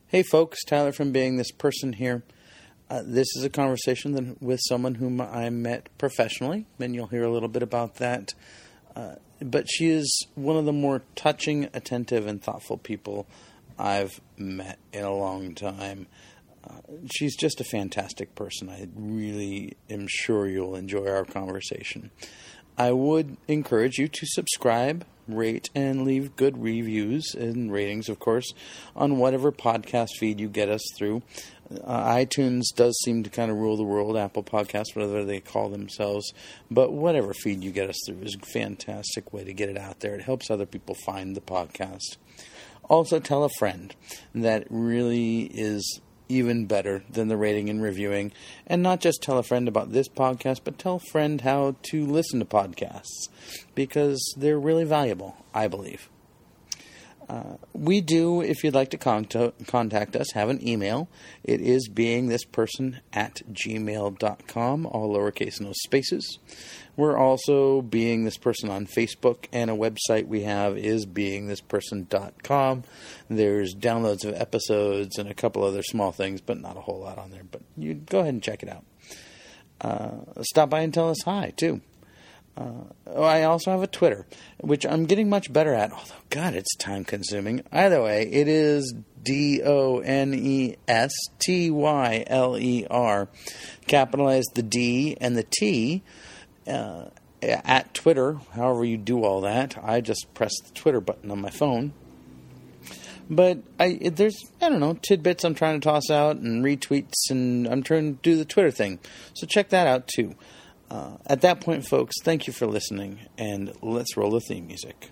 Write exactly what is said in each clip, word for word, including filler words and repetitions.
Hey folks, Tyler from Being This Person here. Uh, this is a conversation that, with someone whom I met professionally, and you'll hear a little bit about that. Uh, but she is one of the more touching, attentive, and thoughtful people I've met in a long time. Uh, she's just a fantastic person. I really am sure you'll enjoy our conversation. I would encourage you to subscribe, rate, and leave good reviews and ratings, of course, on whatever podcast feed you get us through. Uh, iTunes does seem to kind of rule the world, Apple Podcasts, whatever they call themselves. But whatever feed you get us through is a fantastic way to get it out there. It helps other people find the podcast. Also, tell a friend. That really is even better than the rating and reviewing. And not just tell a friend about this podcast, but tell a friend how to listen to podcasts, because they're really valuable, I believe. Uh, we do, if you'd like to contact, contact us, have an email. It is beingthisperson at gmail dot com, all lowercase, no spaces. We're also Being This Person on Facebook, and a website we have is being this person dot com. There's downloads of episodes and a couple other small things, but not a whole lot on there. But you go ahead and check it out. Uh, stop by and tell us hi, too. Uh, I also have a Twitter, which I'm getting much better at, although, God, it's time-consuming. Either way, it is D O N E S T Y L E R. Capitalize the D and the T uh, at Twitter, however you do all that. I just press the Twitter button on my phone. But I there's, I don't know, tidbits I'm trying to toss out and retweets, and I'm trying to do the Twitter thing. So check that out, too. Uh, at that point, folks, thank you for listening, and let's roll the theme music.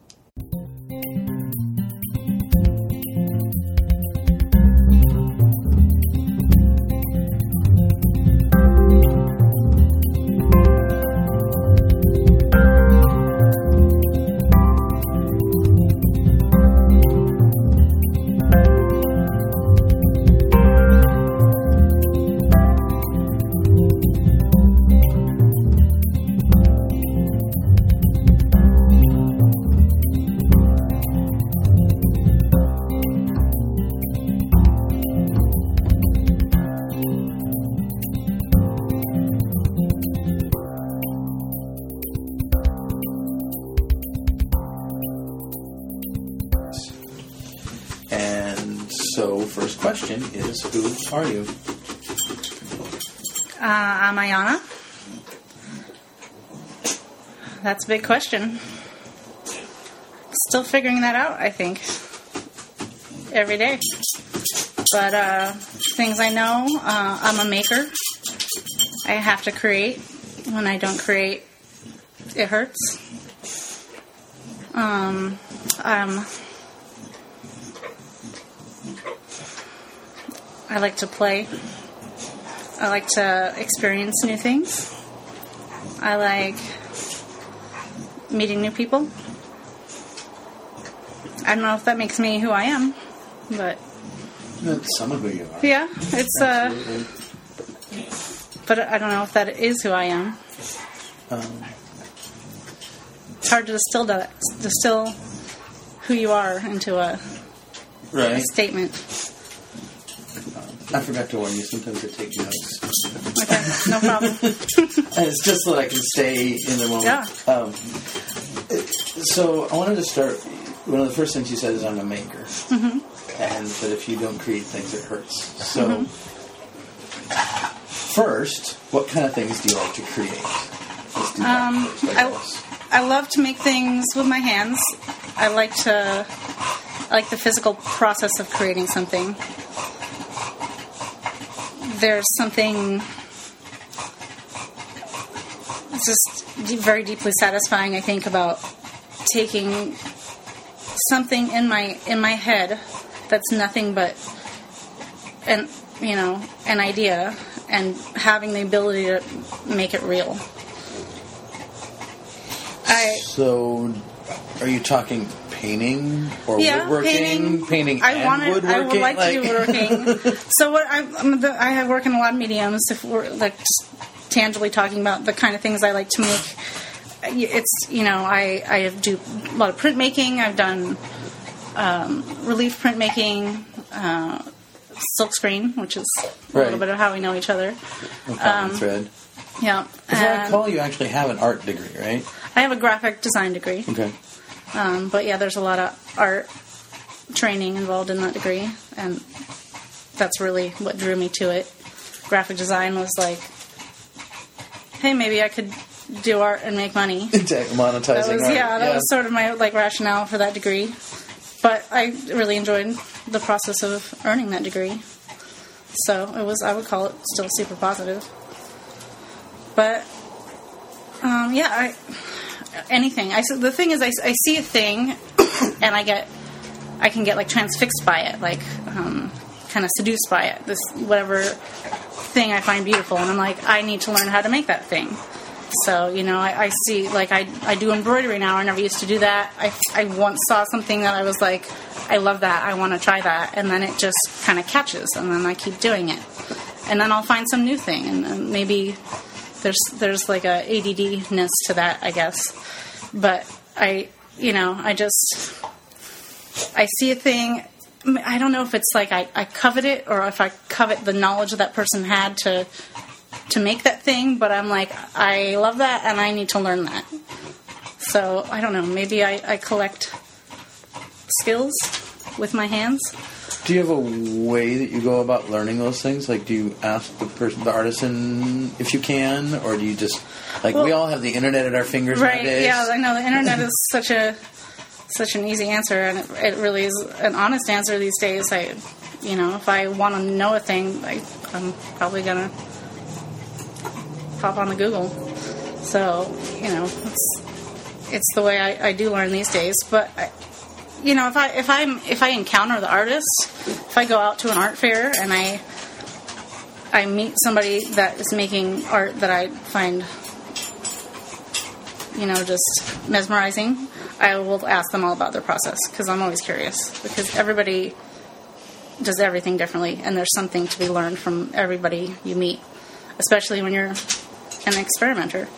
Question is, who are you? Uh, I'm Ayana. That's a big question. Still figuring that out, I think. Every day. But uh, things I know, uh, I'm a maker. I have to create. When I don't create, it hurts. Um, I'm... I like to play. I like to experience new things. I like meeting new people. I don't know if that makes me who I am, but... That's some of who you are. Yeah, it's... Uh, but I don't know if that is who I am. Um, it's hard to distill that, distill who you are into a, right. a statement. I forgot to warn you, sometimes I take notes. Okay, no problem. It's just so that I can stay in the moment. Yeah. Um, so I wanted to start, one of the first things you said is I'm a maker. Mm-hmm. And that if you don't create things, it hurts. So mm-hmm. First, what kind of things do you like to create? Let's do that um, first, I, guess. I, I love to make things with my hands. I like to, I like the physical process of creating something. There's something just very deeply satisfying, I think, about taking something in my in my head that's nothing but an you know an idea and having the ability to make it real. I so, are you talking painting or yeah, woodworking? Painting. Painting I and wanted, woodworking? I would like, like... to do woodworking. So what I I'm the, I work in a lot of mediums. If we're like just tangibly talking about the kind of things I like to make, it's you know I I do a lot of printmaking. I've done um, relief printmaking, uh, silkscreen, which is a Right. little bit of how we know each other. No common thread. Yeah. If I And recall, you actually have an art degree, right? I have a graphic design degree. Okay. Um, but yeah, there's a lot of art training involved in that degree, and that's really what drew me to it. Graphic design was like, hey, maybe I could do art and make money. Exactly. Monetizing That was art. yeah, that was sort of my like rationale for that degree. But I really enjoyed the process of earning that degree. So it was, I would call it still super positive. But um, yeah, I, anything. I the thing is, I, I see a thing, and I get, I can get like transfixed by it, like um, kind of seduced by it. This whatever thing I find beautiful, and I'm like, I need to learn how to make that thing. So, you know, I, I see, like, I, I do embroidery now. I never used to do that. I, I once saw something that I was like, I love that. I want to try that. And then it just kind of catches, and then I keep doing it. And then I'll find some new thing, and, and maybe there's there's like a A D D-ness to that, I guess. But I, you know, I just, I see a thing. I don't know if it's like I, I covet it, or if I covet the knowledge that person had to to make that thing, but I'm like, I love that, and I need to learn that. So, I don't know, maybe I, I collect skills with my hands. Do you have a way that you go about learning those things? Like, do you ask the person, the artisan, if you can, or do you just, like, Well, we all have the internet at our fingers Right, nowadays? yeah, I know, the internet is such a such an easy answer, and it, it really is an honest answer these days. I, you know, if I want to know a thing, I, I'm probably going to pop on the Google. So, you know, it's it's the way I, I do learn these days. But I, you know, if I if I'm if I encounter the artist, if I go out to an art fair and I I meet somebody that is making art that I find, you know, just mesmerizing, I will ask them all about their process, because I'm always curious, because everybody does everything differently, and there's something to be learned from everybody you meet, especially when you're an experimenter.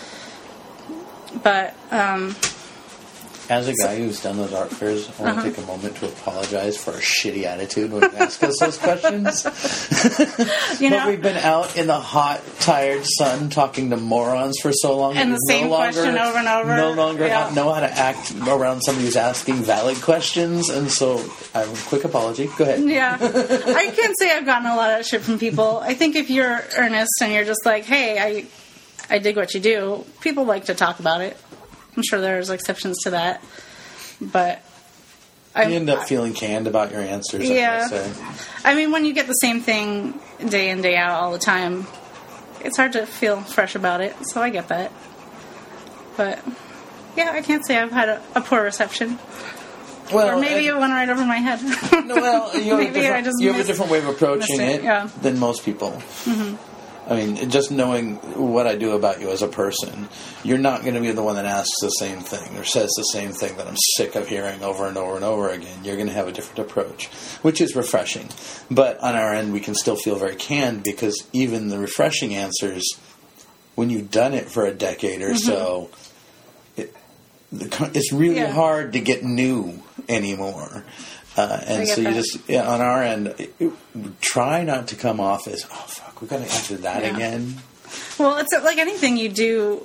But um, as a guy who's done those art fairs, I want Uh-huh. to take a moment to apologize for our shitty attitude when you ask us those questions. you But know, we've been out in the hot, tired sun talking to morons for so long. And that the we same no longer, question over and over. No longer Yeah. ha- know how to act around somebody who's asking valid questions. And so, I have a quick apology. Go ahead. yeah, I can't say I've gotten a lot of shit from people. I think if you're earnest and you're just like, hey, I, I dig what you do, people like to talk about it. I'm sure there's exceptions to that, but I You end up feeling canned about your answers. Yeah. I say. I mean, when you get the same thing day in, day out all the time, it's hard to feel fresh about it, so I get that. But, yeah, I can't say I've had a, a poor reception. Well, Or maybe and- it went right over my head. No, well, you have, a Maybe I different, just you have a missed- different way of approaching missed it it, yeah. than most people. Mm-hmm. I mean, just knowing what I do about you as a person, you're not going to be the one that asks the same thing or says the same thing that I'm sick of hearing over and over and over again. You're going to have a different approach, which is refreshing. But on our end, we can still feel very canned, because even the refreshing answers, when you've done it for a decade or Mm-hmm. so, it, the, it's really Yeah. hard to get new anymore. Uh, and I get so you that. just, yeah, on our end, it, it, try not to come off as, oh, fuck, we've got to answer that Yeah. again. Well, it's like anything you do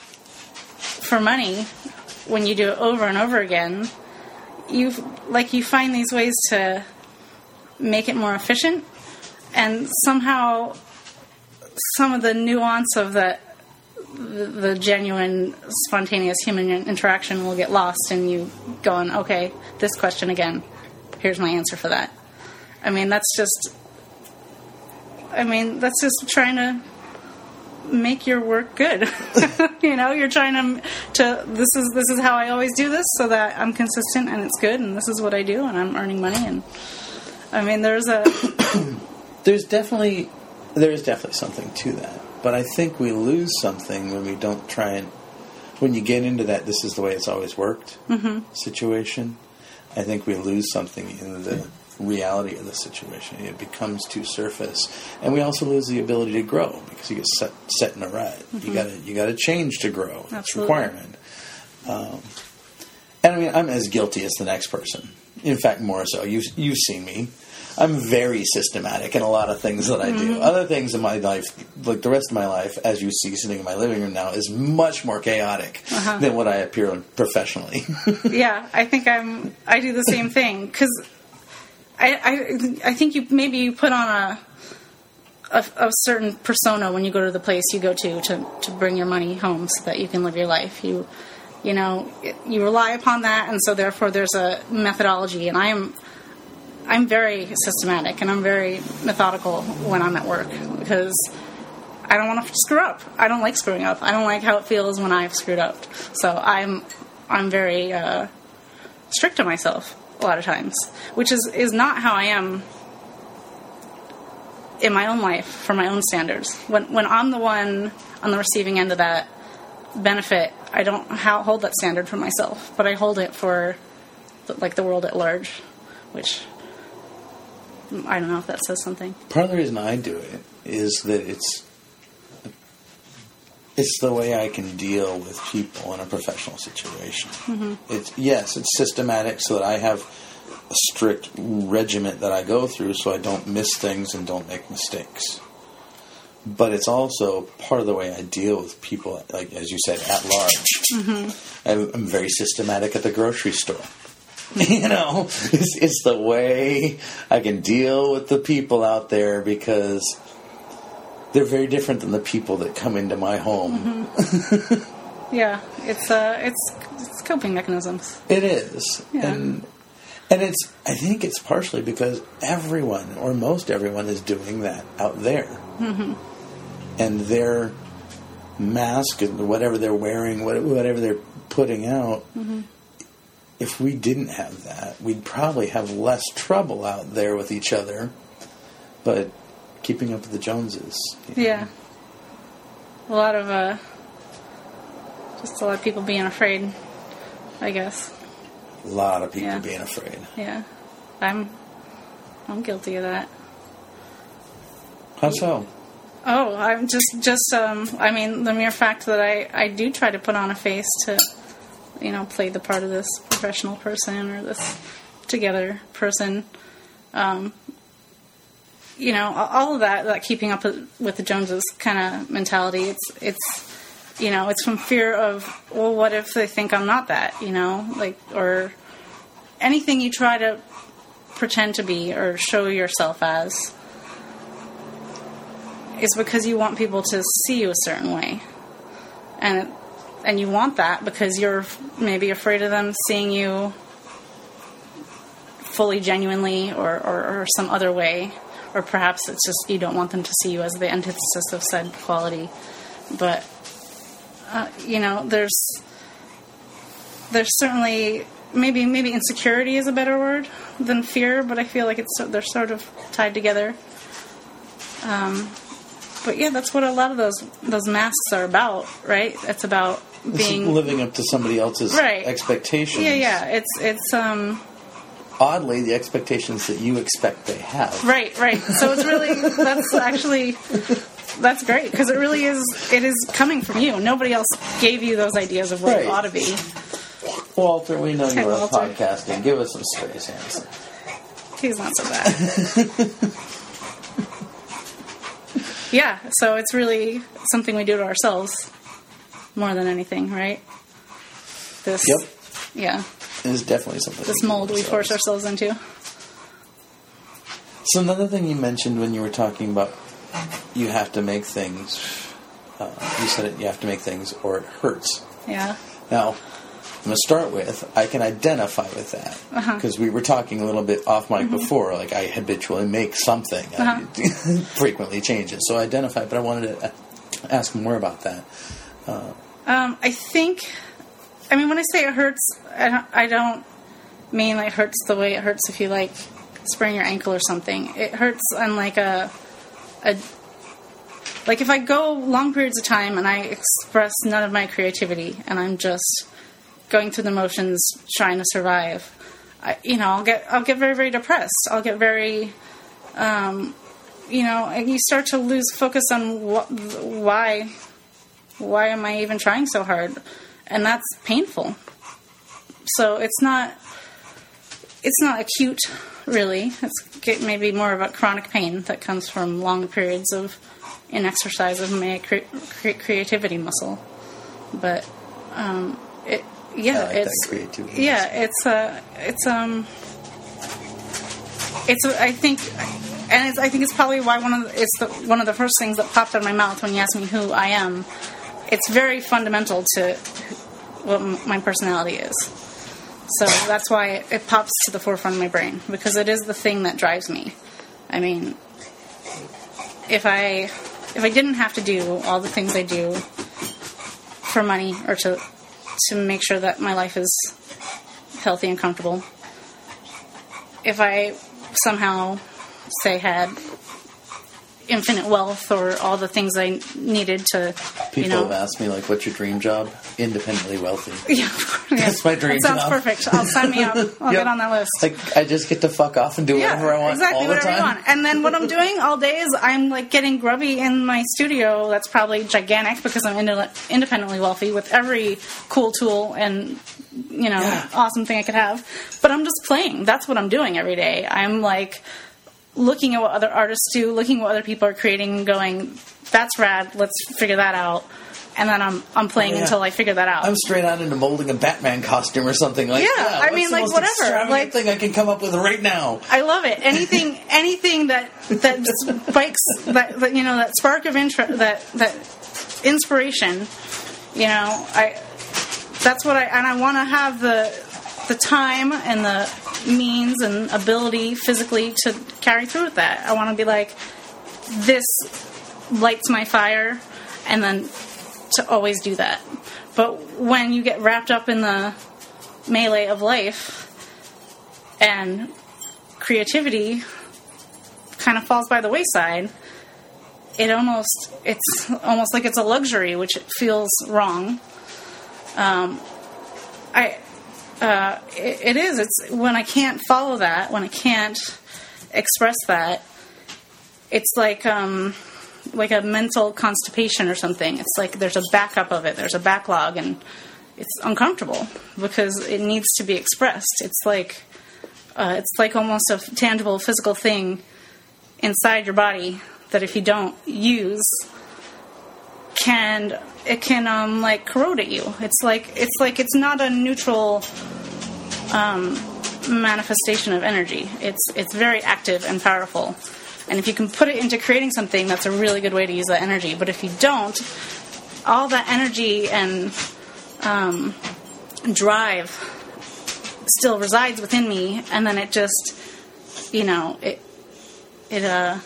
for money. When you do it over and over again, you like you find these ways to make it more efficient, and somehow some of the nuance of the the, the genuine, spontaneous human interaction will get lost, and you going, okay, this question again. Here's my answer for that. I mean, that's just. I mean, that's just trying to make your work good. You know, you're trying to to this is this is how I always do this, so that I'm consistent and it's good, and this is what I do, and I'm earning money. And I mean, there's a There's definitely, there is definitely something to that. But I think we lose something when we don't try and, when you get into that, this is the way it's always worked mm-hmm. situation. I think we lose something in the reality of the situation. It becomes too surface, and we also lose the ability to grow, because you get set set in a rut. Mm-hmm. You got to you got to change to grow. It's a Absolutely. requirement. Um, and I mean, I'm as guilty as the next person. In fact, more so. You've, you've seen me. I'm very systematic in a lot of things that I do. Mm-hmm. Other things in my life, like the rest of my life, as you see sitting in my living room now, is much more chaotic Uh-huh. than what I appear professionally. Yeah, I think I'm. I do the same thing because I, I, I think you maybe you put on a, a a certain persona when you go to the place you go to to to bring your money home so that you can live your life. You, you know, you rely upon that, and so therefore there's a methodology. And I am, I'm very systematic and I'm very methodical when I'm at work because I don't want to screw up. I don't like screwing up. I don't like how it feels when I've screwed up. So I'm I'm very uh, strict on myself a lot of times, which is, is not how I am in my own life for my own standards. When when I'm the one on the receiving end of that benefit, I don't ha- hold that standard for myself, but I hold it for the, like the world at large, which I don't know if that says something. Part of the reason I do it is that it's it's the way I can deal with people in a professional situation. Mm-hmm. It's yes, it's systematic so that I have a strict regiment that I go through so I don't miss things and don't make mistakes. But it's also part of the way I deal with people, like as you said, at large. Mm-hmm. I'm, I'm very systematic at the grocery store. You know, it's, it's the way I can deal with the people out there because they're very different than the people that come into my home. Mm-hmm. Yeah, it's uh, it's it's coping mechanisms. It is, yeah. and and it's. I think it's partially because everyone, or most everyone, is doing that out there, mm-hmm. and their mask and whatever they're wearing, whatever they're putting out. Mm-hmm. If we didn't have that, we'd probably have less trouble out there with each other. But keeping up with the Joneses. Yeah. A lot of, uh, just a lot of people being afraid, I guess. A lot of people yeah. being afraid. Yeah. I'm, I'm guilty of that. How so? Oh, I'm just, just, um, I mean, the mere fact that I, I do try to put on a face to, you know, play the part of this professional person or this together person, um, you know, all of that, that keeping up with the Joneses kind of mentality, it's, it's, you know, it's from fear of, well, what if they think I'm not that, you know, like, or anything you try to pretend to be or show yourself as is because you want people to see you a certain way. And, and you want that because you're maybe afraid of them seeing you fully genuinely or, or, or some other way. Or perhaps it's just you don't want them to see you as the antithesis of said quality. But, uh, you know, there's there's certainly, maybe maybe insecurity is a better word than fear, but I feel like it's they're sort of tied together. Um, but yeah, that's what a lot of those those masks are about, right? It's about being... It's living up to somebody else's right. expectations. Yeah, yeah. It's, it's, um... oddly, the expectations that you expect they have. Right, right. So it's really, that's actually, that's great, because it really is, it is coming from you. Nobody else gave you those ideas of what right. it ought to be. Walter, we know Hey, you love Walter. podcasting. Give us some space, Hanson. He's not so bad. Yeah, so it's really something we do to ourselves more than anything, right? This, Yep. Yeah. It is definitely something. This mold we force ourselves into. So another thing you mentioned when you were talking about you have to make things, uh, you said it, you have to make things or it hurts. Yeah. Now, I'm going to start with, I can identify with that. Because Uh-huh. we were talking a little bit off mic Mm-hmm. before, like I habitually make something. Uh-huh. I frequently change it. So I identify, but I wanted to ask more about that. Uh, um, I think... I mean, when I say it hurts, I don't, I don't mean like it hurts the way it hurts if you like sprain your ankle or something. It hurts on like a, a, like if I go long periods of time and I express none of my creativity and I'm just going through the motions trying to survive, I, you know, I'll get, I'll get very, very depressed. I'll get very, um, you know, and you start to lose focus on what, why, why am I even trying so hard? And that's painful. So it's not, it's not acute, really. It's maybe more of a chronic pain that comes from long periods of inexercise of my cre- cre- creativity muscle. But um, it, yeah, I like it's that creativity yeah, muscle. it's uh, it's um, it's I think, and it's, I think it's probably why one of the, it's the, one of the first things that popped out of my mouth when you asked me who I am. It's very fundamental to what m- my personality is. So that's why it, it pops to the forefront of my brain, because it is the thing that drives me. I mean, if I if I didn't have to do all the things I do for money or to to make sure that my life is healthy and comfortable, if I somehow, say, had infinite wealth or all the things I needed to, People you know, have asked me, like, what's your dream job? Independently wealthy. yeah, yeah. That's my dream That sounds job. perfect. I'll sign me up. I'll Yep. get on that list. Like, I just get to fuck off and do Yeah, whatever I want exactly, all the whatever time. you want. And then what I'm doing all day is I'm like getting grubby in my studio. That's probably gigantic because I'm ind- independently wealthy with every cool tool and, you know, Yeah. awesome thing I could have. But I'm just playing. That's what I'm doing every day. I'm like looking at what other artists do, looking at what other people are creating and going, that's rad, let's figure that out. And then I'm I'm playing Oh, yeah. until I figure that out. I'm straight on into molding a Batman costume or something like Yeah, that. I What's mean, the like, most whatever, extravagant like- thing I can come up with right now. I love it. Anything, anything that that spikes that, that you know that spark of interest, that that inspiration. You know, I that's what I and I want to have the the time and the means and ability physically to carry through with that. I want to be like, this lights my fire, and then to always do that. But when you get wrapped up in the melee of life and creativity kind of falls by the wayside, it almost it's almost like it's a luxury, which it feels wrong. Um, I uh, it, it is. It's when I can't follow that, when I can't express that. It's like um, like a mental constipation or something. It's like there's a backup of it. There's a backlog, and it's uncomfortable because it needs to be expressed. It's like uh, it's like almost a tangible physical thing inside your body that if you don't use, can it can um, like corrode at you. It's like it's like it's not a neutral um, manifestation of energy. It's it's very active and powerful. And if you can put it into creating something, that's a really good way to use that energy. But if you don't, all that energy and um, drive still resides within me, and then it just, you know, it it uh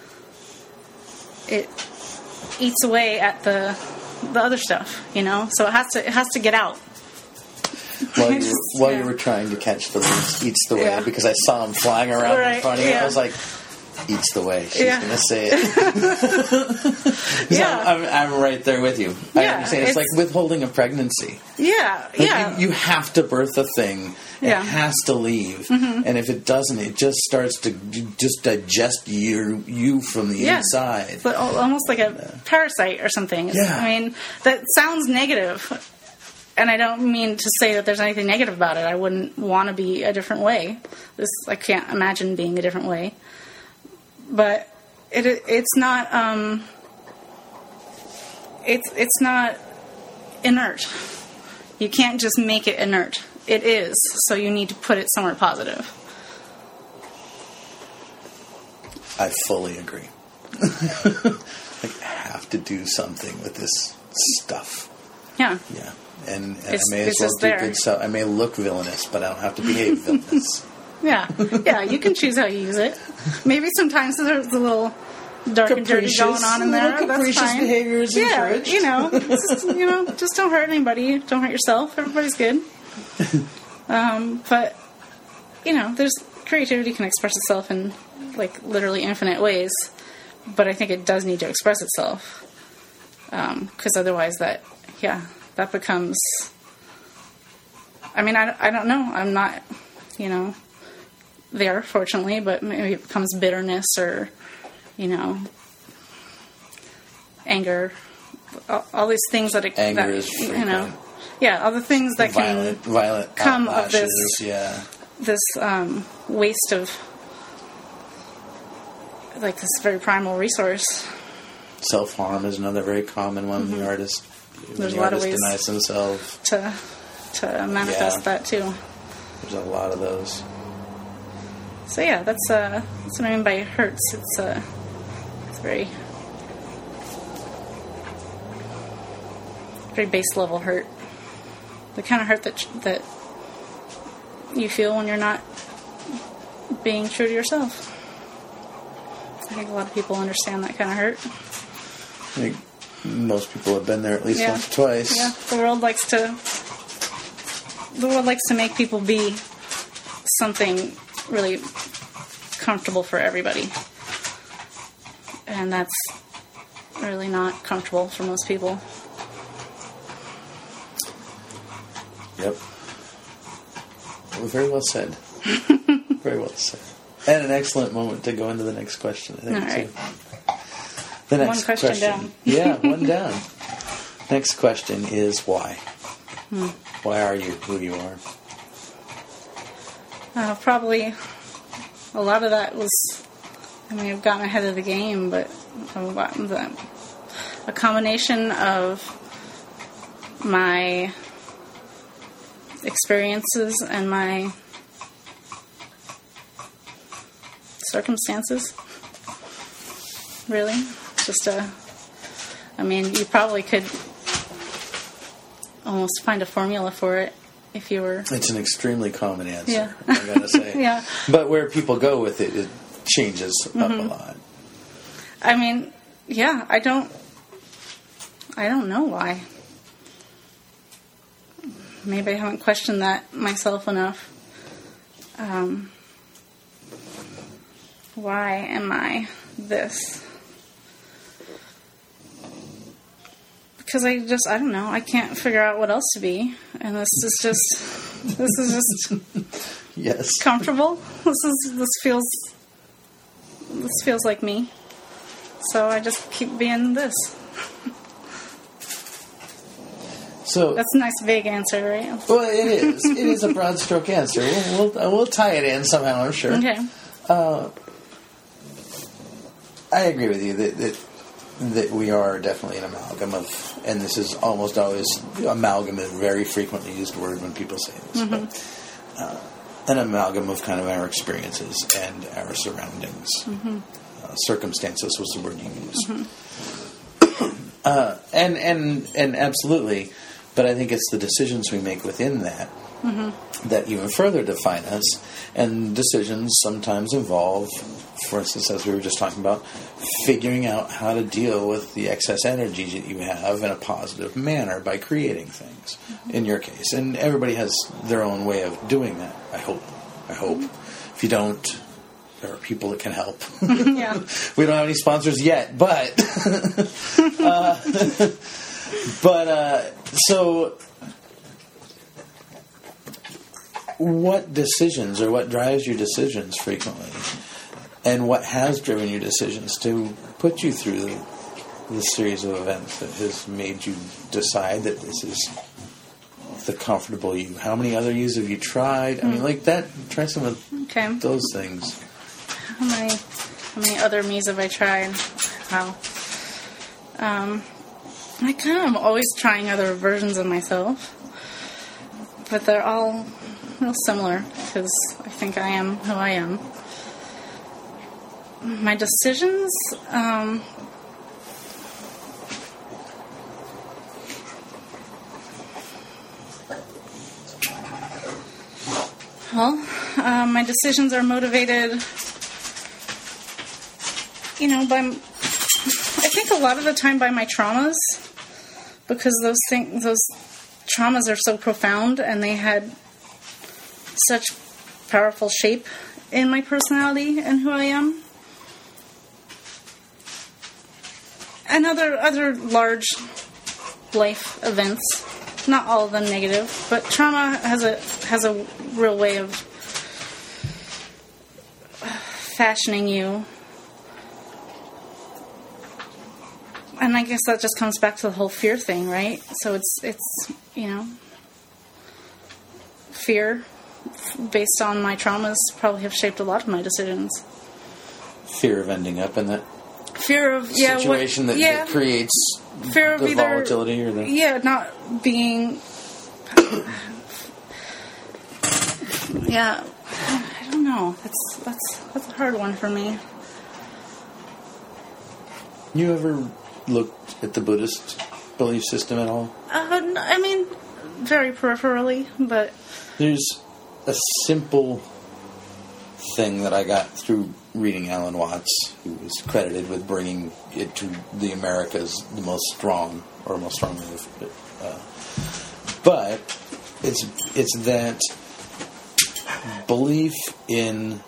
it eats away at the the other stuff, you know. So it has to it has to get out. While you, Just, while yeah. you were trying to catch the loose eats the way, Yeah. because I saw him flying around Right, in front of you, yeah. I was like, eats the way. She's Yeah. going to say it. Yeah. I'm, I'm, I'm right there with you. I Yeah, understand. It's, it's- like withholding a pregnancy. Yeah, Like, yeah. You, you have to birth a thing. It Yeah. has to leave. Mm-hmm. And if it doesn't, it just starts to d- just digest you, you from the Yeah. inside. But al- almost like a parasite or something. It's- Yeah. I mean, that sounds negative. And I don't mean to say that there's anything negative about it. I wouldn't want to be a different way. This I can't imagine being a different way. But it it's not um, it's it's not inert. You can't just make it inert. It is. So you need to put it somewhere positive. I fully agree. Like, I have to do something with this stuff. Yeah. Yeah. And, and It's- I may as it's well just do there. good stuff. I may look villainous, but I don't have to behave villainous. Yeah, yeah, you can choose how you use it. Maybe sometimes there's a little dark and dirty Capricious, going on in there. little That's capricious fine. behavior is yeah, encouraged. you know, just, you know, just don't hurt anybody. Don't hurt yourself. Everybody's good. Um, but you know, there's creativity can express itself in like literally infinite ways. But I think it does need to express itself because um, otherwise, that yeah, that becomes. I mean, I, I don't know. I'm not, you know. There, fortunately, but maybe it becomes bitterness or, you know, anger, all, all these things that, it, Anger that is you frequent. know, yeah, all the things that Violent, can violent come of outlashes, this- yeah. this um, waste of, like, this very primal resource. Self-harm is another very common one. Mm-hmm. The artist, There's the a lot artist of ways denies themselves to to manifest yeah. that too. There's a lot of those. So yeah, that's uh, that's what I mean by hurts. It's uh, it's very, very base level hurt. The kind of hurt that that you feel when you're not being true to yourself. I think a lot of people understand that kind of hurt. I think most people have been there at least yeah. once or twice. Yeah, the world likes to. The world likes to make people be something really comfortable for everybody, and that's really not comfortable for most people. Yep. Well, very well said. Very well said. And an excellent moment to go into the next question, I think, all right. too. The next one question, question down. Yeah, one down. Next question is why? Hmm. Why are you who you are? Uh, probably a lot of that was, I mean, I've gotten ahead of the game, but a combination of my experiences and my circumstances, really. Just a, I mean, you probably could almost find a formula for it if you were... It's an extremely common answer, yeah. I gotta say. yeah. But where people go with it, it changes mm-hmm. up a lot. I mean, yeah, I don't... I don't know why. Maybe I haven't questioned that myself enough. Um, why am I this? Because I just, I don't know, I can't figure out what else to be. And this is just, this is just yes. comfortable. This is, this feels, this feels like me. So I just keep being this. So that's a nice vague answer, right? Well, it is. It is a broad stroke answer. We'll, we'll, we'll tie it in somehow, I'm sure. Okay. Uh, I agree with you that, that that we are definitely an amalgam of, and this is almost always, amalgam is a very frequently used word when people say this, mm-hmm. but uh, an amalgam of kind of our experiences and our surroundings. Mm-hmm. Uh, circumstances was the word you used. Mm-hmm. uh, and, and, and absolutely, but I think it's the decisions we make within that mm-hmm. that even further define us, and decisions sometimes involve, for instance, as we were just talking about, figuring out how to deal with the excess energy that you have in a positive manner by creating things, mm-hmm. in your case. And everybody has their own way of doing that, I hope. I hope. Mm-hmm. If you don't, there are people that can help. Yeah. We don't have any sponsors yet, but... uh, but, uh, so... What decisions or what drives your decisions frequently? And what has driven your decisions to put you through the, the series of events that has made you decide that this is the comfortable you? How many other yous have you tried? Mm. I mean, like that, try some of okay. those things. How many, how many other me's have I tried? Wow. Um, I kind of am always trying other versions of myself. But they're all real similar because I think I am who I am. My decisions, um, well, uh, my decisions are motivated, you know, by, I think a lot of the time by my traumas, because those things, those traumas are so profound and they had such powerful shape in my personality and who I am. And other other large life events, not all of them negative, but trauma has a has a real way of fashioning you. And I guess that just comes back to the whole fear thing, right? So it's it's you know fear based on my traumas, probably have shaped a lot of my decisions. Fear of ending up in that Fear of yeah, situation what, that, yeah, that creates fear of the either, volatility or the yeah, not being. Yeah, I don't know. That's that's that's a hard one for me. You ever looked at the Buddhist belief system at all? Uh, I mean, very peripherally, but there's a simple thing that I got through reading Alan Watts, who is credited with bringing it to the Americas the most strong, or most strongly. Uh, but it's it's that belief in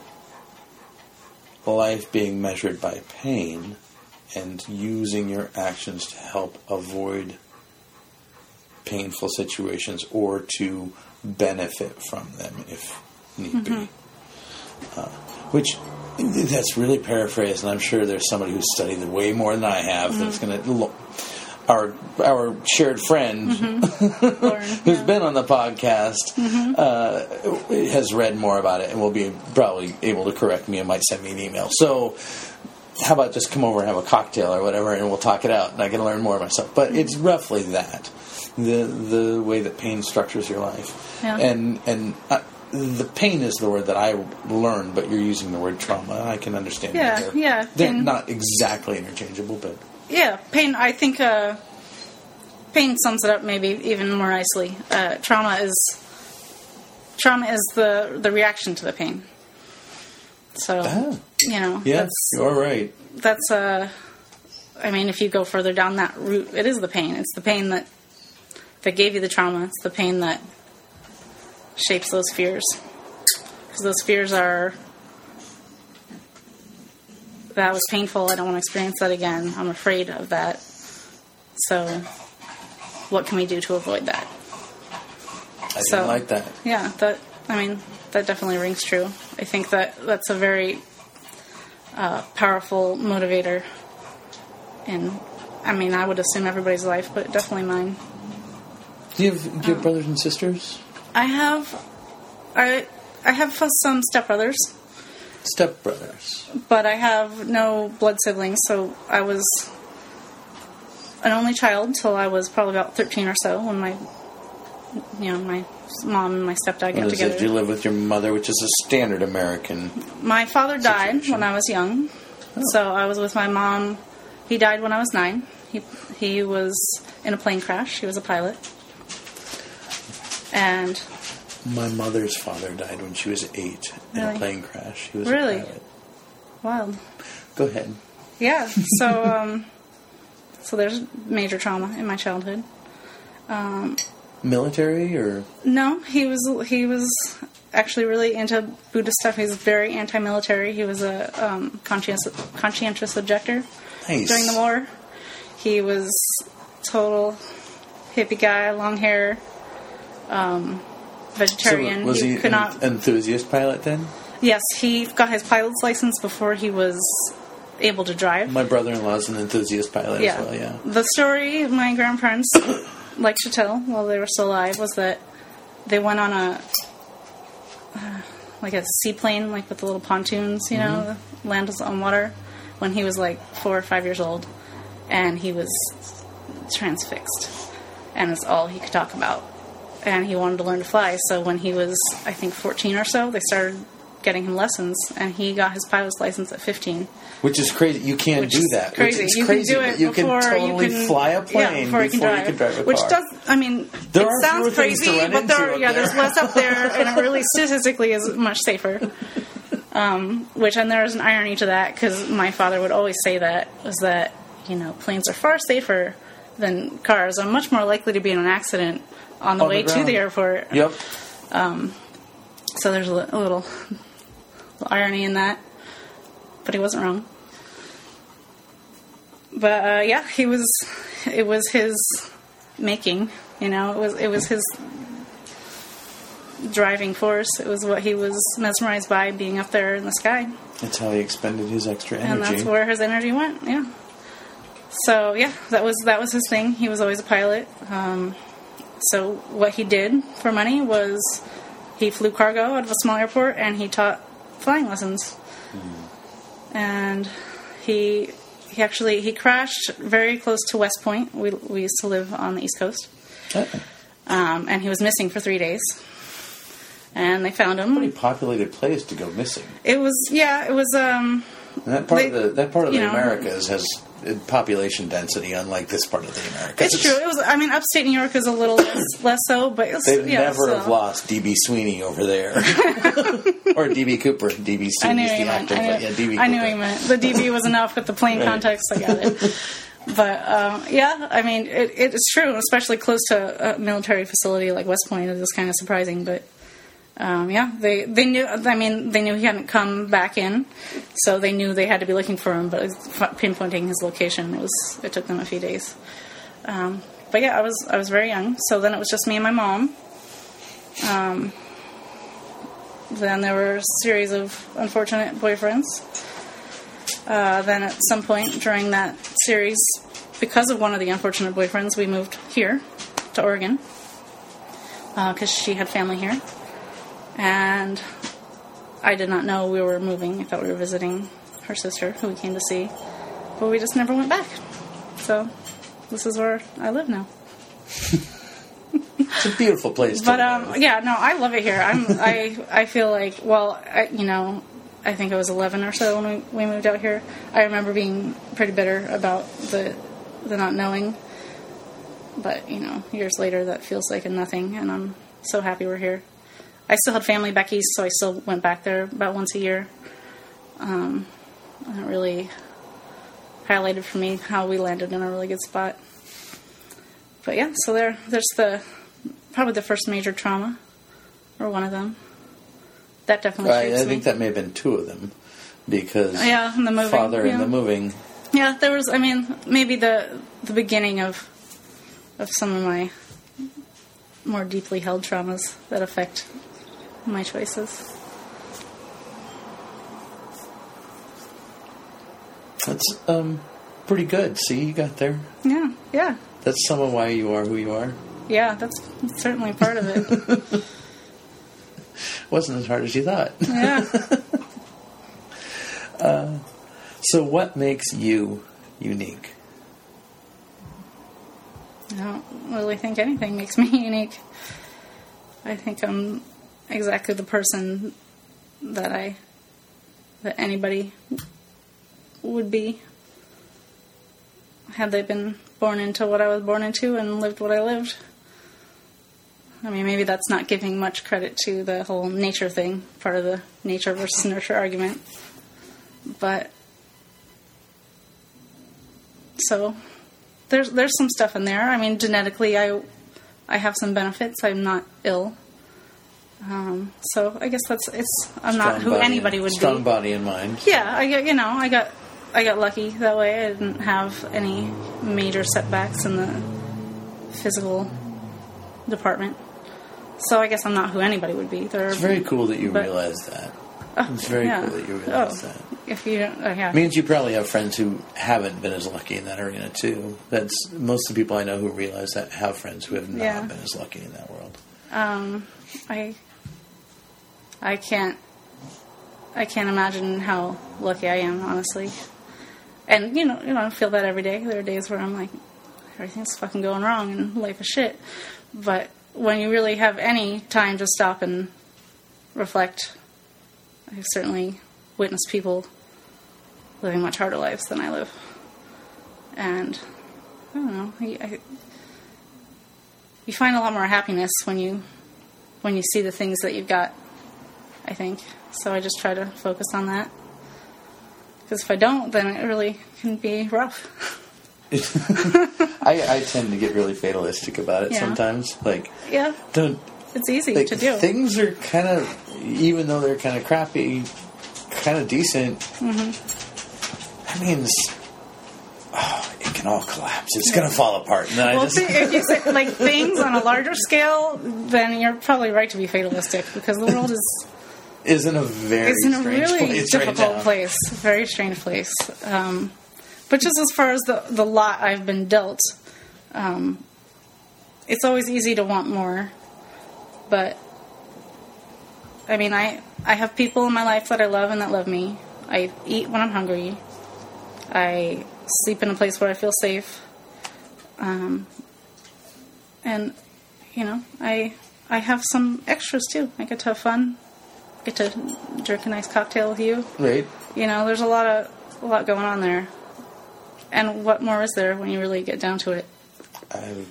life being measured by pain and using your actions to help avoid painful situations or to benefit from them if need mm-hmm. be. Uh, which, that's really paraphrased, and I'm sure there's somebody who's studied it way more than I have mm-hmm. that's going to... Lo- our our shared friend mm-hmm. Lauren, who's yeah. been on the podcast mm-hmm. uh, has read more about it and will be probably able to correct me and might send me an email. So how about just come over and have a cocktail or whatever and we'll talk it out and I can learn more myself. But it's roughly that. The the way that pain structures your life. Yeah. And, and uh, the pain is the word that I learned, but you're using the word trauma. I can understand yeah, that. They're, yeah, they're pain. Not exactly interchangeable, but... Yeah, pain, I think uh, pain sums it up maybe even more nicely. Uh, trauma is trauma is the, the reaction to the pain. So, ah. you know. Yeah, you're right. That's, uh, I mean, if you go further down that route, it is the pain. It's the pain that, that gave you the trauma. It's the pain that shapes those fears. Because those fears are... That was painful. I don't want to experience that again. I'm afraid of that. So, what can we do to avoid that? I so, didn't like that. Yeah, that. I mean, that definitely rings true. I think that that's a very uh, powerful motivator. And I mean, I would assume everybody's life, but definitely mine. Do you have, do you have um, brothers and sisters? I have. I I have some stepbrothers. Stepbrothers. But I have no blood siblings, so I was an only child till I was probably about thirteen or so when my, you know, my mom and my stepdad got together. Did you live with your mother, which is a standard American My father died situation. when I was young, oh. so I was with my mom. He died when I was nine. He he was in a plane crash. He was a pilot. And... My mother's father died when she was eight in really? a plane crash. He was really? a pilot. Wild. Go ahead. Yeah. So, um, so there's major trauma in my childhood. Um, Military or no? He was he was actually really into Buddhist stuff. He was very anti-military. He was a um, conscientious conscientious objector nice. during the war. He was total hippie guy, long hair. Um, Vegetarian. So was he, he could an not, enthusiast pilot then? Yes, he got his pilot's license before he was able to drive. My brother-in-law's an enthusiast pilot yeah. as well, yeah. The story my grandparents liked to tell while they were still alive was that they went on a uh, like a seaplane, like with the little pontoons, you mm-hmm. know, land on water, when he was like four or five years old, and he was transfixed, and it's all he could talk about. And he wanted to learn to fly, so when he was, I think, fourteen or so, they started getting him lessons, and he got his pilot's license at fifteen. Which is crazy. You can't do that. Crazy. Which is you crazy. can do it you before can totally you can fly a plane yeah, before, you can, before drive. you can drive a car. Which does, I mean, there it sounds crazy, but there, yeah, there. there's less up there, and it really statistically is much safer. Um, which, and there is an irony to that, because my father would always say that, was that, you know, planes are far safer than cars. I'm much more likely to be in an accident on the on way the to the airport. Yep. Um, so there's a, li- a little, little irony in that, but he wasn't wrong. But uh, yeah, he was. It was his making. You know, it was it was his driving force. It was what he was mesmerized by, being up there in the sky. That's how he expended his extra energy. And that's where his energy went. Yeah. So yeah, that was that was his thing. He was always a pilot. Um, So what he did for money was he flew cargo out of a small airport, and he taught flying lessons. Mm. And he he actually he crashed very close to West Point. We we used to live on the East Coast, oh. um, and he was missing for three days. And they found him. Pretty populated place to go missing. It was, yeah, it was. Um, and that part they, of the that part of the know, Americas has population density, unlike this part of the Americas. It's true. It was. I mean, upstate New York is a little less, less so, but it's, they'd yeah, never so. have lost D B. Sweeney over there, or D B. Cooper. D B. Sweeney's the actor, I knew, but yeah, D B. I Cooper. knew he meant the D B was enough with the plain Right. context. I got it. But um, yeah, I mean, it, it's true, especially close to a military facility like West Point. It was kind of surprising, but. Um, yeah, they they knew. I mean, they knew he hadn't come back in, so they knew they had to be looking for him. But pinpointing his location, it was it took them a few days. Um, but yeah, I was I was very young, so then it was just me and my mom. Um, then there were a series of unfortunate boyfriends. Uh, then at some point during that series, because of one of the unfortunate boyfriends, we moved here to Oregon because uh, she had family here. And I did not know we were moving. I thought we were visiting her sister, who we came to see. But we just never went back. So this is where I live now. It's a beautiful place to but, live. um, yeah, no, I love it here. I'm, I I feel like, well, I, you know, I think I was eleven or so when we, we moved out here. I remember being pretty bitter about the the not knowing. But, you know, years later, that feels like a nothing. And I'm so happy we're here. I still had family back east, so I still went back there about once a year. Um, and it really highlighted for me how we landed in a really good spot. But yeah, so there, there's the probably the first major trauma, or one of them. That definitely shapes I, I me. think that may have been two of them, because yeah, and the moving, father yeah. and the moving. Yeah, there was. I mean, maybe the the beginning of of some of my more deeply held traumas that affect my choices. That's um pretty good. See, you got there. Yeah, yeah. That's some of why you are who you are. Yeah, that's certainly part of it. Wasn't as hard as you thought. Yeah. uh, so what makes you unique? I don't really think anything makes me unique. I think I'm exactly the person that I that anybody would be had they been born into what I was born into and lived what I lived. I mean, maybe that's not giving much credit to the whole nature thing, part of the nature versus nurture argument. But so there's there's some stuff in there. I mean, genetically, I I have some benefits. I'm not ill. Um, so I guess that's it's. I'm Strong not who body anybody and, would strong be. Strong body and mind. Yeah, I get you know I got I got lucky that way. I didn't have any major setbacks in the physical department. So I guess I'm not who anybody would be. There It's very cool that you but, realize that. Uh, It's very yeah. cool that you realize oh, that. If you don't, uh, yeah. It means you probably have friends who haven't been as lucky in that arena too. That's most of the people I know who realize that have friends who have not Yeah. been as lucky in that world. Um, I I can't I can't imagine how lucky I am, honestly. And you know, you know, I feel that every day. There are days where I'm like, everything's fucking going wrong and life is shit. But when you really have any time to stop and reflect, I've certainly witnessed people living much harder lives than I live. And I don't know, I, I, you find a lot more happiness when you when you see the things that you've got, I think. So I just try to focus on that. Because if I don't, then it really can be rough. I, I tend to get really fatalistic about it Yeah. sometimes. Like, Yeah, don't it's easy like, to do. things are kind of, even though they're kind of crappy, kind of decent. Mm-hmm. That means oh, it can all collapse. It's going to fall apart. And then I Well, just see, if you say like things on a larger scale, then you're probably right to be fatalistic because the world is is in a very is in a strange really place difficult right now. place, a very strange place. Um, but just as far as the the lot I've been dealt, um, it's always easy to want more, but I mean, I, I have people in my life that I love and that love me. I eat when I'm hungry. I sleep in a place where I feel safe. Um, and, you know, I I have some extras, too. I get to have fun. Get to drink a nice cocktail with you. Right. You know, there's a lot of a lot going on there. And what more is there when you really get down to it? I've,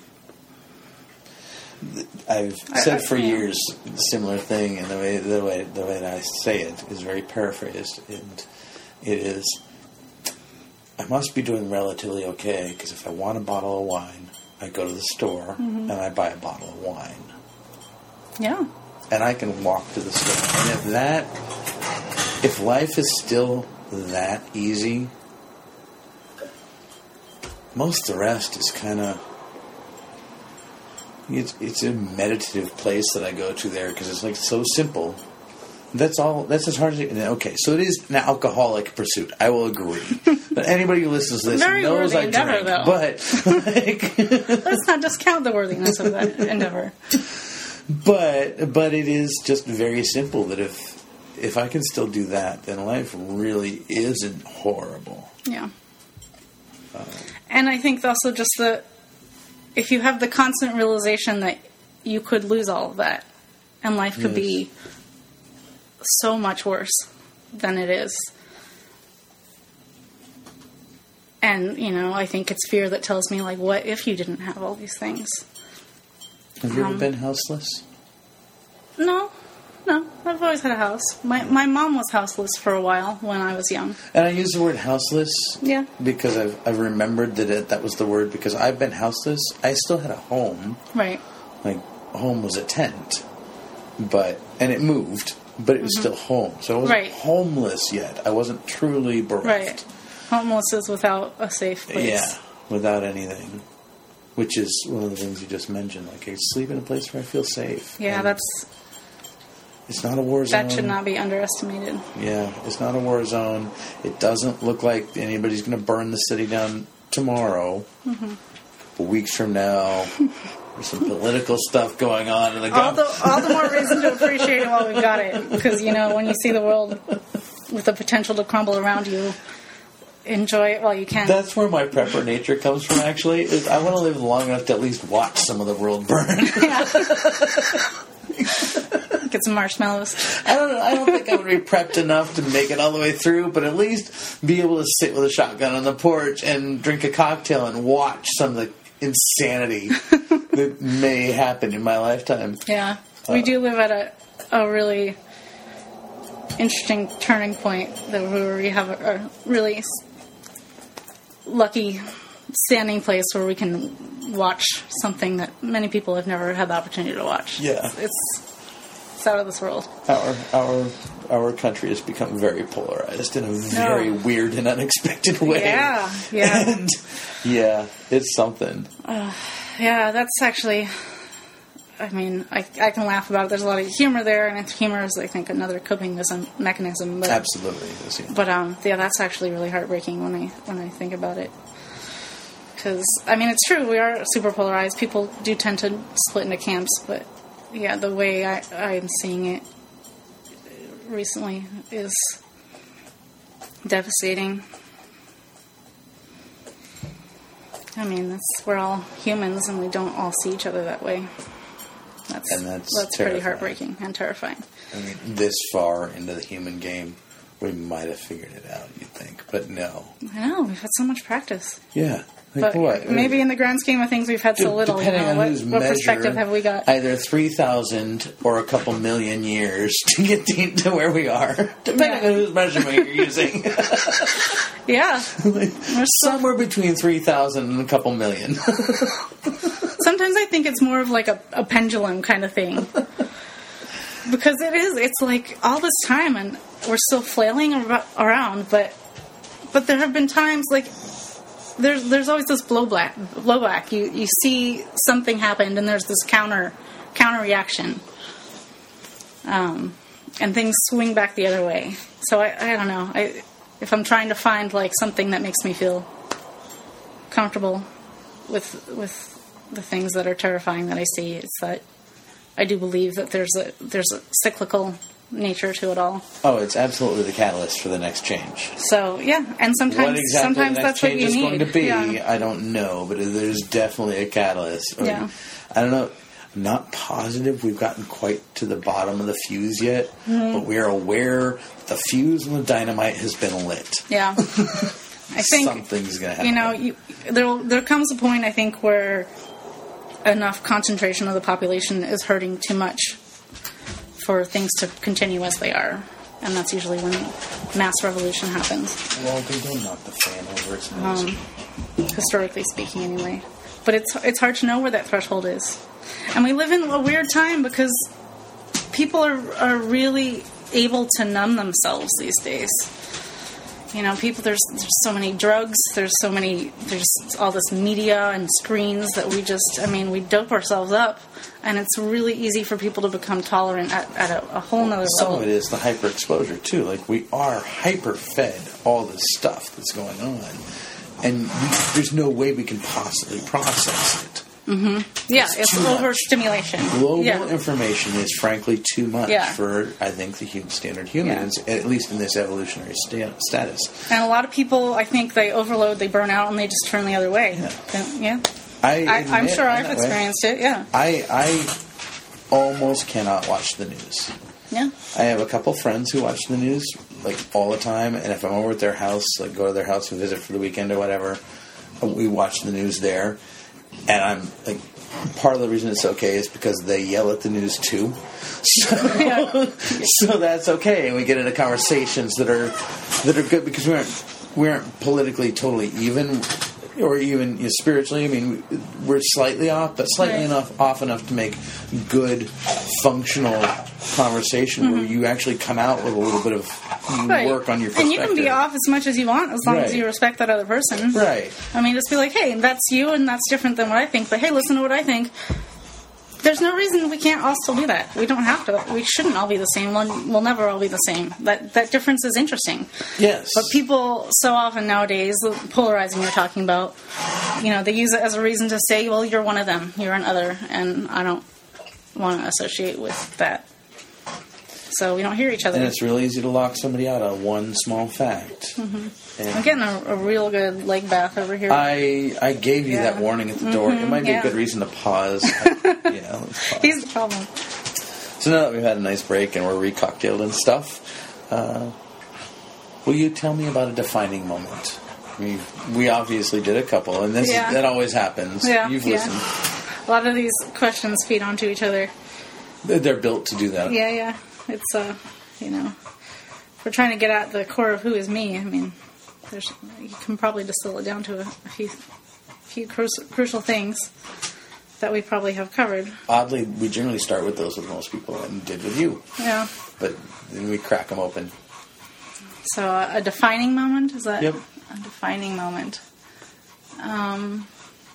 I've said I, I, for yeah. years a similar thing, and the way the way the way that I say it is very paraphrased, and it is, I must be doing relatively okay, because if I want a bottle of wine, I go to the store mm-hmm. and I buy a bottle of wine. Yeah. And I can walk to the store. And if that, if life is still that easy, most of the rest is kind of, it's, it's a meditative place that I go to there, because it's like so simple. That's all. That's as hard as it. Okay, so it is an alcoholic pursuit. I will agree. But anybody who listens to this Very knows I endeavor, drink. though. But like, let's not discount the worthiness of that endeavor. But but it is just very simple. That if if I can still do that, then life really isn't horrible. Yeah. Uh, and I think also just the, if you have the constant realization that you could lose all of that, and life could yes. be so much worse than it is. And, you know, I think it's fear that tells me, like, what if you didn't have all these things? Have you um, ever been houseless? No. No. I've always had a house. My my mom was houseless for a while when I was young. And I use the word houseless yeah. because I've, I've remembered that it, that was the word, because I've been houseless. I still had a home. Right. Like, home was a tent. But, and it moved. But it was mm-hmm. still home. So I wasn't right. homeless yet. I wasn't truly bereft. Right. Homeless is without a safe place. Yeah, without anything. Which is one of the things you just mentioned. Like, I sleep in a place where I feel safe. Yeah, and that's... It's not a war zone. That should not be underestimated. Yeah, it's not a war zone. It doesn't look like anybody's going to burn the city down tomorrow. Mm-hmm. But weeks from now... There's some political stuff going on in the all the, all the more reason to appreciate it while we've got it. Because, you know, when you see the world with the potential to crumble around you, enjoy it while you can. That's where my prepper nature comes from, actually. Is I want to live long enough to at least watch some of the world burn. Yeah. Get some marshmallows. I don't know. I don't think I would be prepped enough to make it all the way through, but at least be able to sit with a shotgun on the porch and drink a cocktail and watch some of the insanity that may happen in my lifetime. Yeah. We uh, do live at a, a really interesting turning point that where we have a, a really lucky standing place where we can watch something that many people have never had the opportunity to watch. Yeah. It's, it's, it's out of this world. Our our our country has become very polarized in a very no. weird and unexpected way. Yeah, yeah. And yeah, it's something. Uh, yeah, that's actually... I mean, I, I can laugh about it. There's a lot of humor there, and humor is, I think, another coping mechanism. But, Absolutely. Yes, yeah. But um, yeah, that's actually really heartbreaking when I when I think about it. Because I mean, it's true. We are super polarized. People do tend to split into camps, but yeah, the way I I'm seeing it recently is devastating. I mean, that's, we're all humans, and we don't all see each other that way. That's, and that's, that's pretty heartbreaking and terrifying. I mean, this far into the human game, we might have figured it out, you'd think. But no. I know. We've had so much practice. Yeah. But Like what? maybe in the grand scheme of things, we've had so little. Depending you know, on what, whose what measure, perspective have we got? Either three thousand or a couple million years to get to, to where we are. Depending yeah. on whose measurement you're using. Yeah. Like, somewhere between three thousand and a couple million. Sometimes I think it's more of like a, a pendulum kind of thing. Because it is. It's like all this time and we're still flailing around, but but there have been times like there's there's always this blowback. Blowback. You you see something happened and there's this counter counter reaction, um, and things swing back the other way. So I I don't know. I if I'm trying to find like something that makes me feel comfortable with with the things that are terrifying that I see, it's that I do believe that there's a there's a cyclical nature to it all. Oh, it's absolutely the catalyst for the next change. So yeah, and sometimes What exactly sometimes the next that's what change you is need. going to be, Yeah. I don't know, but there's definitely a catalyst. Or, Yeah. I don't know. I'm not positive we've gotten quite to the bottom of the fuse yet, Mm-hmm. but we are aware the fuse on the dynamite has been lit. Yeah. I think Something's going to happen. you know you, there there comes a point I think where enough concentration of the population is hurting too much for things to continue as they are, and that's usually when mass revolution happens. Well, they don't knock the fan over its nose. Um, historically speaking, anyway. But it's it's hard to know where that threshold is, and we live in a weird time because people are are really able to numb themselves these days. You know, people. There's there's so many drugs. There's so many. There's all this media and screens that we just. I mean, we dope ourselves up, and it's really easy for people to become tolerant at, at a, a whole nother Some level. of it is the hyper exposure too. Like we are hyper fed all this stuff that's going on, and we, there's no way we can possibly process it. Yeah, it's, too much. overstimulation. Global Yeah. information is frankly too much Yeah. for I think the human standard humans, at least in this evolutionary sta- status. And a lot of people, I think, they overload, they burn out, and they just turn the other way. Yeah. Then- yeah. I, I, I'm admit sure I'm I've that way. experienced it. Yeah. I I almost cannot watch the news. Yeah. I have a couple friends who watch the news like all the time, and if I'm over at their house, like go to their house and visit for the weekend or whatever, we watch the news there. And I'm like, part of the reason it's okay is because they yell at the news too. So, Yeah. so that's okay, and we get into conversations that are that are good because we aren't we aren't politically totally even, or even you know, spiritually. I mean, we're slightly off, but slightly Right. enough off enough to make good, functional conversation where you actually come out with a little bit of Right. work on your And perspective. you can be off as much as you want as long as Right. you respect that other person. Right. I mean, just be like, hey, that's you, and that's different than what I think. But hey, listen to what I think. There's no reason we can't all still do that. We don't have to. We shouldn't all be the same. We'll, we'll never all be the same. That that difference is interesting. Yes. But people so often nowadays, the polarizing you're talking about, you know, they use it as a reason to say, well, you're one of them. You're an other. And I don't want to associate with that. So we don't hear each other. And it's real easy to lock somebody out of one small fact. Mm-hmm. And I'm getting a, a real good leg bath over here. I I gave you Yeah. that warning at the door. It might be yeah. a good reason to pause. I, you know, pause. He's the problem. So now that we've had a nice break and we're recocktailed and stuff, uh, will you tell me about a defining moment? We we obviously did a couple, and this Yeah. is, that always happens. Yeah, You've yeah. listened. A lot of these questions feed onto each other. They're- They're built to do that. Yeah, yeah. It's, uh, you know, we're trying to get at the core of who is me. I mean, there's, you can probably distill it down to a, a few, few cru- crucial things that we probably have covered. Oddly, we generally start with those with most people, and did with you. Yeah. But then we crack them open. So uh, a defining moment, is that? Yep. A defining moment. Um,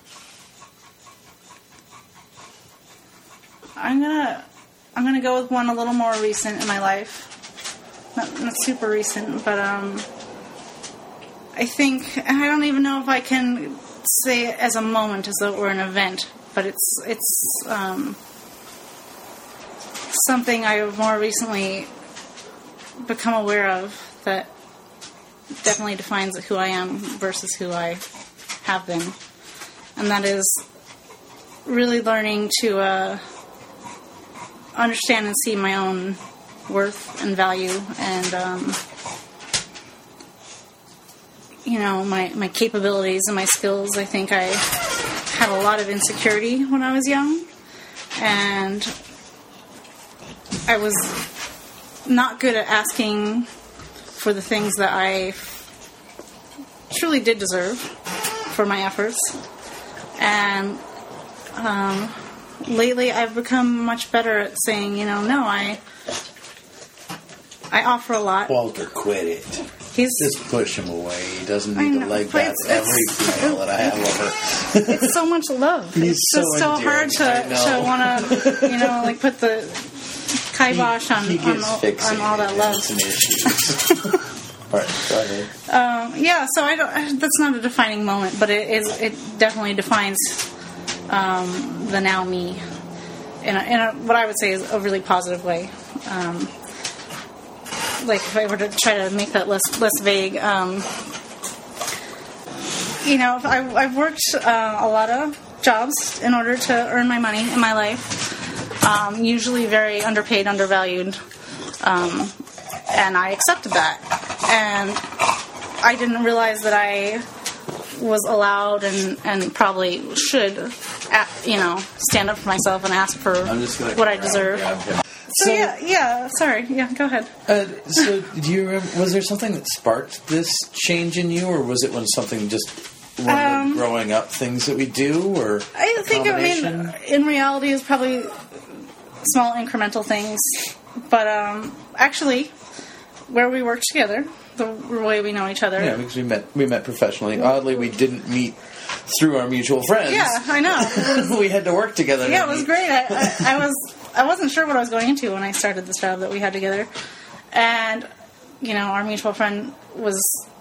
I'm gonna I'm gonna go with one a little more recent in my life. Not, not super recent, but um, I think and I don't even know if I can say it as a moment as though it were an event, but it's it's um, something I have more recently become aware of that definitely defines who I am versus who I have been, and that is really learning to uh, understand and see my own worth and value, and um, you know my my capabilities and my skills. I think I had a lot of insecurity when I was young, and I was not good at asking for the things that I truly did deserve for my efforts. And um, lately I've become much better at saying, you know, no, I I offer a lot. Walter, quit it. He's Just push him away. He doesn't I need to know, leg but bath it's- every it's- female that I have over. it's so much love. He's it's just so so, endearing, hard I to, know. to want to, you know, like put the kibosh on, he on, gets all, fixated on all that and love. some issues. All right, go ahead. Um, yeah, so I don't. That's not a defining moment, but it is. It definitely defines um, the now me in, a, in a, what I would say is a really positive way. Um, like if I were to try to make that less less vague, um, you know, I, I've worked uh, a lot of jobs in order to earn my money in my life. Um, usually very underpaid, undervalued, um, and I accepted that. And I didn't realize that I was allowed and, and probably should, uh, you know, stand up for myself and ask for what I deserve. So, so yeah, yeah. Sorry, yeah. Go ahead. Uh, so, do you remember? Was there something that sparked this change in you, or was it when something just one um, of the growing up things that we do, or I think I mean in reality is probably small incremental things, but um, actually, where we work together, the way we know each other. Yeah, because we met we met professionally. Oddly, we didn't meet through our mutual friends. Yeah, I know. We had to work together. Yeah, it was great. I, I, I was I wasn't sure what I was going into when I started this job that we had together, and you know, our mutual friend was.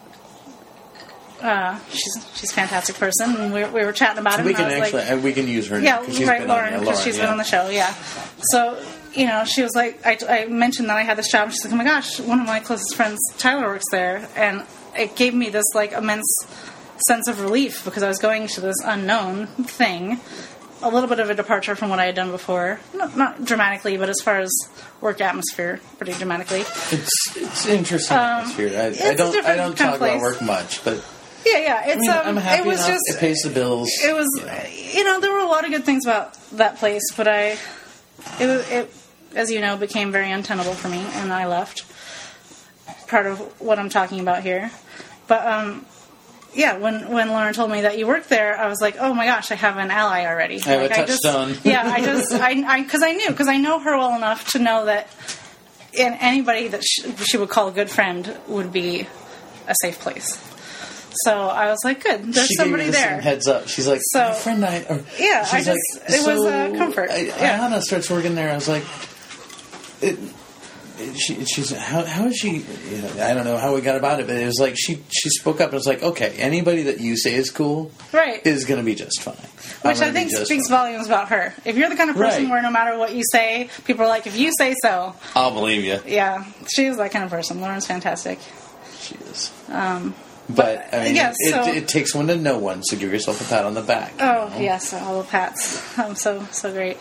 Uh, she's she's a fantastic person, and we, we were chatting about so it. We and can I was actually, like, and we can use her. Yeah, name, she's right, been Lauren, on, because yeah, she's yeah. been on the show. Yeah, so you know, she was like, I, I mentioned that I had this job. She's like, oh my gosh, one of my closest friends, Tyler, works there, and it gave me this like immense sense of relief because I was going to this unknown thing. A little bit of a departure from what I had done before. Not, not dramatically, but as far as work atmosphere, pretty dramatically. It's it's interesting Um, atmosphere. I, it's I a don't I different don't kind talk of place. about work much, but Yeah, yeah. It's I mean, um, I'm happy it was enough. just It pays the bills. It was, you know. you know, there were a lot of good things about that place, but I, it was, it, as you know, became very untenable for me, and I left. Part of what I'm talking about here, but um, yeah, when when Lauren told me that you worked there, I was like, oh my gosh, I have an ally already. I have like, a I just, touchstone. Yeah, I just, I, because I, I knew, because I know her well enough to know that, in anybody that she, she would call a good friend would be a safe place. So I was like, good, there's she somebody gave me the there. same heads up. She's like, So- my friend, I. Or, Yeah, I she's just- like, it was, so uh, comfort. I, Yeah. Ayana starts working there. I was like, it, it, she, she's how how is she? You know, I don't know how we got about it, but it was like she she spoke up and was like, okay, anybody that you say is cool, Right. is going to be just fine. I'm Which gonna I think be just speaks fine. volumes about her. If you're the kind of person Right. where no matter what you say, people are like, if you say so, I'll believe you. yeah, she's that kind of person. Lauren's fantastic. She is. Um, But, I mean, yeah, it, so- it, it takes one to know one, so give yourself a pat on the back. you oh, know? yes, all the pats. I'm so, so great.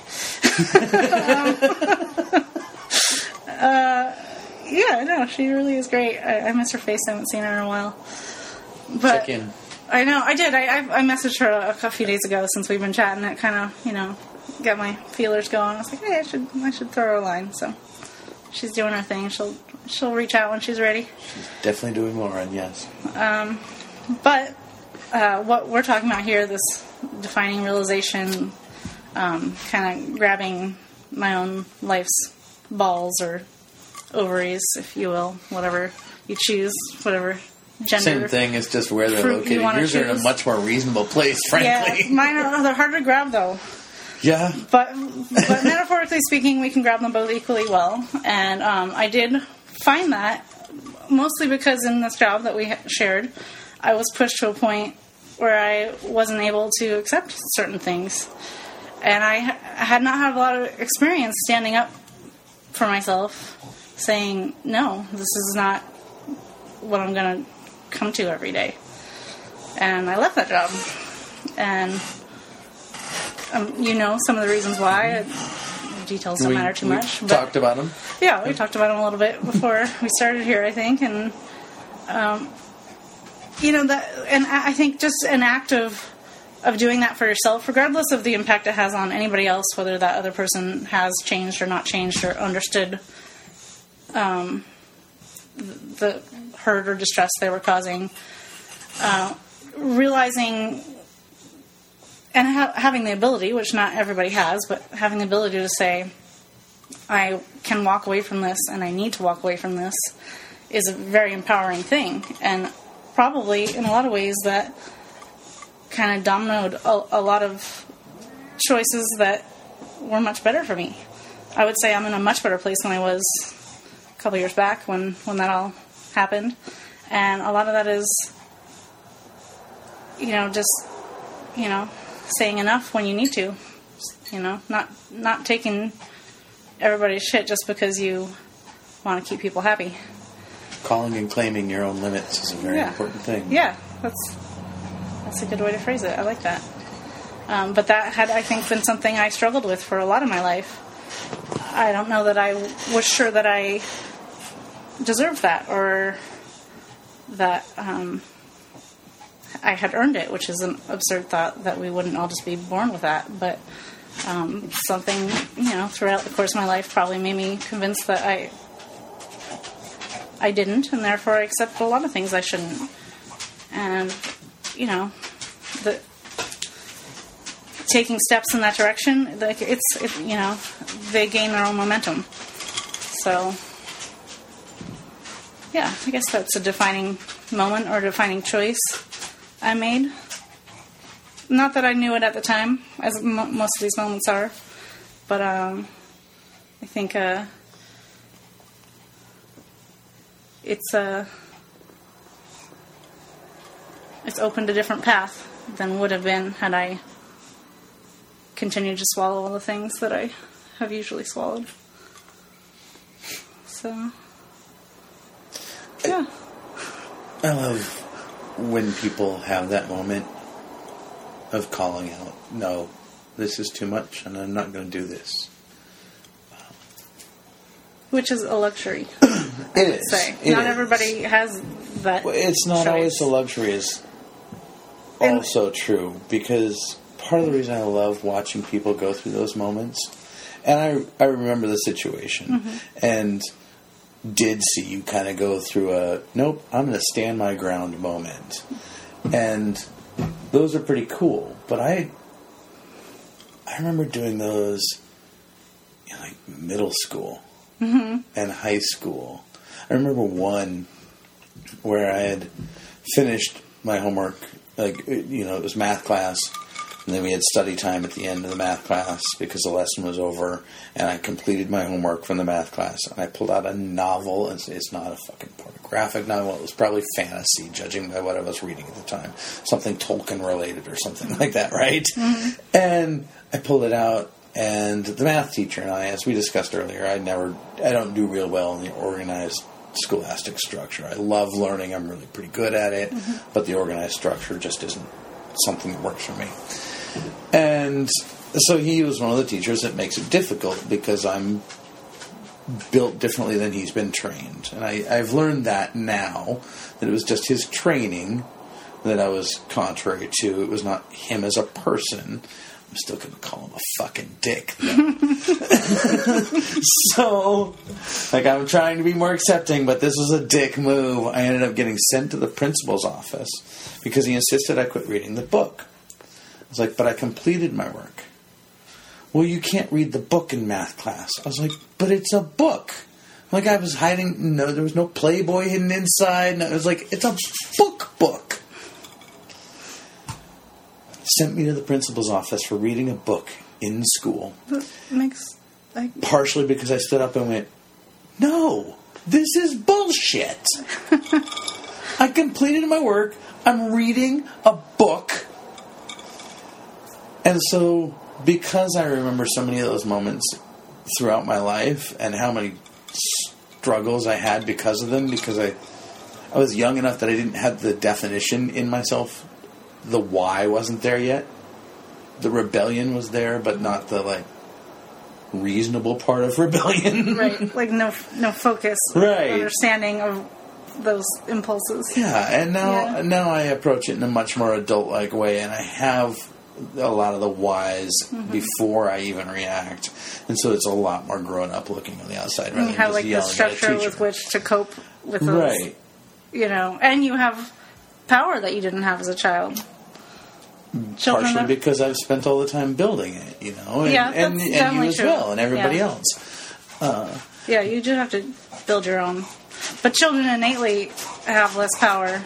uh, yeah, no, she really is great. I, I miss her face. I haven't seen her in a while. But Check in. I know, I did. I, I, I messaged her a, a few days ago since we've been chatting. It kind of, you know, got my feelers going. I was like, hey, I should, I should throw her a line. So she's doing her thing. She'll, she'll reach out when she's ready. Definitely doing Lauren, yes. Um, but uh, what we're talking about here, this defining realization, um, kind of grabbing my own life's balls or ovaries, if you will, whatever you choose, whatever gender. Same thing, it's just where they're fruit you located. wanna Yours are in a choose. much more reasonable place, Yeah, frankly. mine are they're harder to grab though. Yeah. But but metaphorically speaking, we can grab them both equally well. And um, I did find that mostly because in this job that we shared, I was pushed to a point where I wasn't able to accept certain things. And I ha- had not had a lot of experience standing up for myself, saying, no, this is not what I'm going to come to every day. And I left that job. And um, you know some of the reasons why. The details don't we, matter too we much. But talked about them. yeah, we talked about them a little bit before we started here, I think. And, um, you know, that, and I think just an act of of doing that for yourself, regardless of the impact it has on anybody else, whether that other person has changed or not changed or understood um, the hurt or distress they were causing, uh, realizing and ha- having the ability, which not everybody has, but having the ability to say, I can walk away from this and I need to walk away from this is a very empowering thing. And probably in a lot of ways that kind of dominoed a, a lot of choices that were much better for me. I would say I'm in a much better place than I was a couple years back when, when that all happened. And a lot of that is, you know, just, you know, saying enough when you need to. You know, not not taking everybody's shit just because you want to keep people happy. calling and claiming your own limits is a very Yeah. important thing. Yeah, that's that's a good way to phrase it. I like that. Um, but that had, I think, been something I struggled with for a lot of my life. I don't know that I was sure that I deserved that or that um, I had earned it, which is an absurd thought that we wouldn't all just be born with that. But um, something, you know, throughout the course of my life probably made me convinced that I I didn't, and therefore I accept a lot of things I shouldn't. And, you know, the taking steps in that direction, like it's, it, you know, they gain their own momentum. So, yeah, I guess that's a defining moment or defining choice I made. Not that I knew it at the time, as m- most of these moments are, but um, I think uh, it's uh, it's opened a different path than would have been had I continued to swallow all the things that I have usually swallowed. So, yeah. I love when people have that moment of calling out, no, this is too much and I'm not going to do this. Which is a luxury. It is. Say. It Not is. everybody has that. Well, it's not choice. always a luxury is And- also true, because part of the reason I love watching people go through those moments, and I I remember the situation, Mm-hmm. and did see you kind of go through a, nope, I'm going to stand my ground moment. And those are pretty cool. But I I remember doing those in like middle school Mm-hmm. and high school. I remember one where I had finished my homework, like, you know, it was math class, and then we had study time at the end of the math class because the lesson was over, and I completed my homework from the math class, and I pulled out a novel, and it's not a fucking pornographic novel, it was probably fantasy, judging by what I was reading at the time, something Tolkien-related or something like that, right? Mm-hmm. And I pulled it out, and the math teacher and I, as we discussed earlier, I never, I don't do real well in the organized scholastic structure. I love learning, I'm really pretty good at it, mm-hmm. but the organized structure just isn't something that works for me. And so he was one of the teachers that makes it difficult because I'm built differently than he's been trained. And I, I've learned that now, that it was just his training that I was contrary to. It was not him as a person. I'm still going to call him a fucking dick, though. So, like, I'm trying to be more accepting, but this was a dick move. I ended up getting sent to the principal's office because he insisted I quit reading the book. I was like, but I completed my work. Well, you can't read the book in math class. I was like, but it's a book. Like, I was hiding, no, there was no Playboy hidden inside. And I was like, it's a book book. Sent me to the principal's office for reading a book in school. That makes like Partially because I stood up and went, no, this is bullshit. I completed my work. I'm reading a book. And so, because I remember so many of those moments throughout my life and how many struggles I had because of them, because I, I was young enough that I didn't have the definition in myself. The why wasn't there yet. The rebellion was there, but not the, like, reasonable part of rebellion. right, like no no focus, Right. understanding of those impulses. Yeah, and now Yeah. now I approach it in a much more adult-like way, and I have a lot of the whys Mm-hmm. before I even react, and so it's a lot more grown-up looking on the outside rather And you than have just like the yelling at a structure teacher. with which to cope with those, Right. you know, and you have power that you didn't have as a child. Children Partially have- because I've spent all the time building it, you know, and, Yeah, and, that's and definitely you as true. well, and everybody Yeah. else. Yeah, you do have to build your own. But children innately have less power.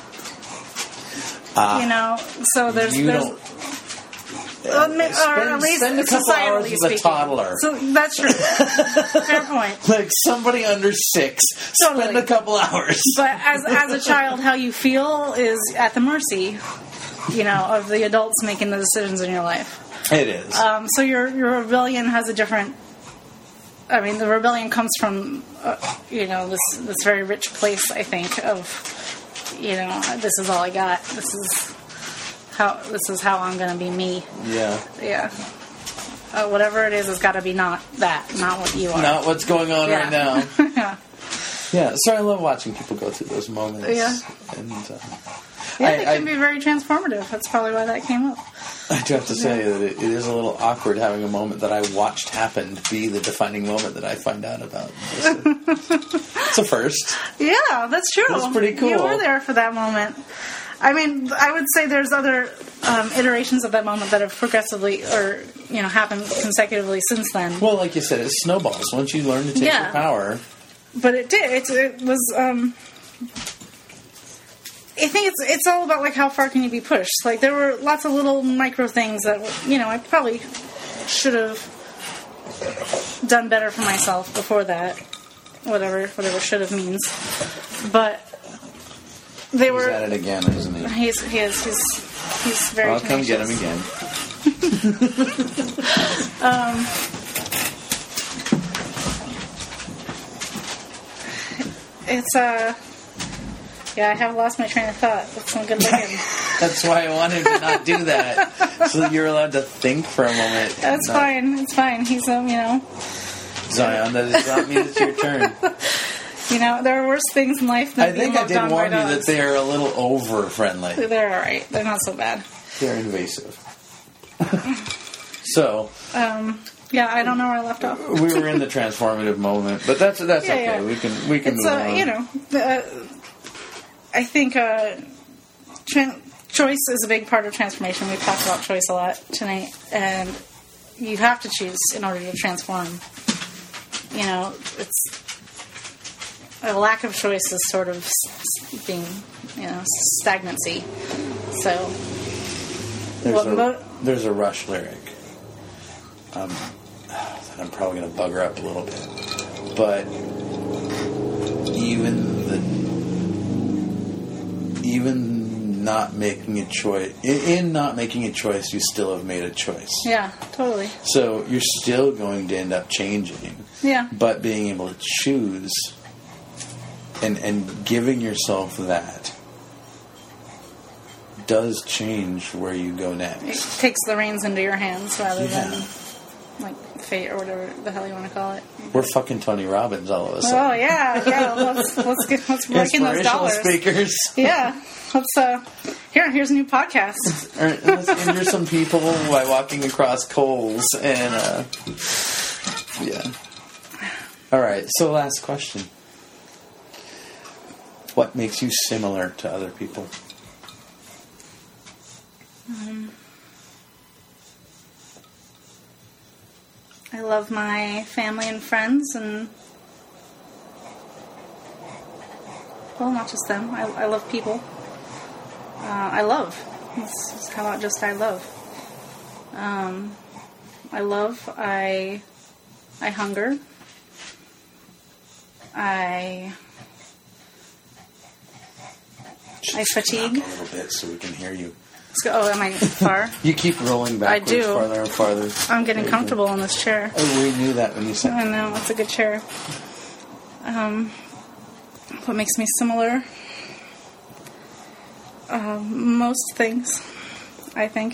Uh, you know, so there's you there's don't. Well, ma- or spend, at least spend a couple hours societally with speaking. a toddler. So that's true. Fair point. Like somebody under six, Totally. spend a couple hours. But as as a child, how you feel is at the mercy, you know, of the adults making the decisions in your life. It is. Um, so your your rebellion has a different I mean, the rebellion comes from, uh, you know, this this very rich place, I think, of, you know, this is all I got. This is how this is how I'm going to be me. Yeah. Yeah. Uh, whatever it is, has got to be not that, not what you are. Not what's going on Yeah. right now. yeah. Yeah, so I love watching people go through those moments. Yeah. And, uh, Yeah, I- it can I- be very transformative. That's probably why that came up. I do have to say that it, it is a little awkward having a moment that I watched happen to be the defining moment that I find out about. It's a, it's a first. Yeah, that's true. That's pretty cool. You were there for that moment. I mean, I would say there's other um, iterations of that moment that have progressively, or you know, happened consecutively since then. Well, like you said, it snowballs. Once you learn to take Yeah. your power. But it did. It, it was. Um, I think it's it's all about like how far can you be pushed. Like there were lots of little micro things that you know I probably should have done better for myself before that. Whatever whatever should have means, but they He's were. at it again, isn't he? He's he is he's he's very. I'll come get him tenacious. again. Um, it's uh, yeah, I have lost my train of thought. That's not good looking. That's why I wanted to not do that. So that you're allowed to think for a moment. That's Not- fine. It's fine. He's um, you know, Zion, that does not mean it's your turn. you know, there are worse things in life than I being think I loved did on by warn you that dogs. they are a little over-friendly. They're all right. They're not so bad. They're invasive. So, Um, yeah, I don't know where I left off. we were in the transformative moment, but that's that's Yeah, okay. yeah. We can we can It's move uh, on. you know, uh, I think uh, tran- choice is a big part of transformation. We've talked about choice a lot tonight, and you have to choose in order to transform. You know, it's a lack of choice is sort of s- s- being, you know, stagnancy. So, There's, what a, mo- there's a Rush lyric. Um, that I'm probably going to bugger up a little bit, but even the even not making a choice in, in not making a choice, you still have made a choice. yeah, totally. So you're still going to end up changing. Yeah. But being able to choose and and giving yourself that does change where you go It next. takes the reins into your hands rather Yeah. than like fate or whatever the hell you want to call it. We're fucking Tony Robbins all of a sudden. Oh yeah, yeah. Let's let's get let's break in those Inspirational dollars. speakers. Yeah, let's. Uh, here, here's a new podcast. Or let's injure some people by walking across coals and uh, yeah. All right. So last question: what makes you similar to other people? Um, I love my family and friends, and well, not just them. I, I love people. Uh, I love. Let's just- how about just I love? Um, I love. I I hunger. I I fatigue. A little bit so we can hear you. Let's go. Oh, am I far? You keep rolling backwards do. farther and farther. I'm getting Very comfortable in this chair. good. Oh, we knew that when you said I know, it's a good chair. Um, what makes me similar? Um, most things, I think.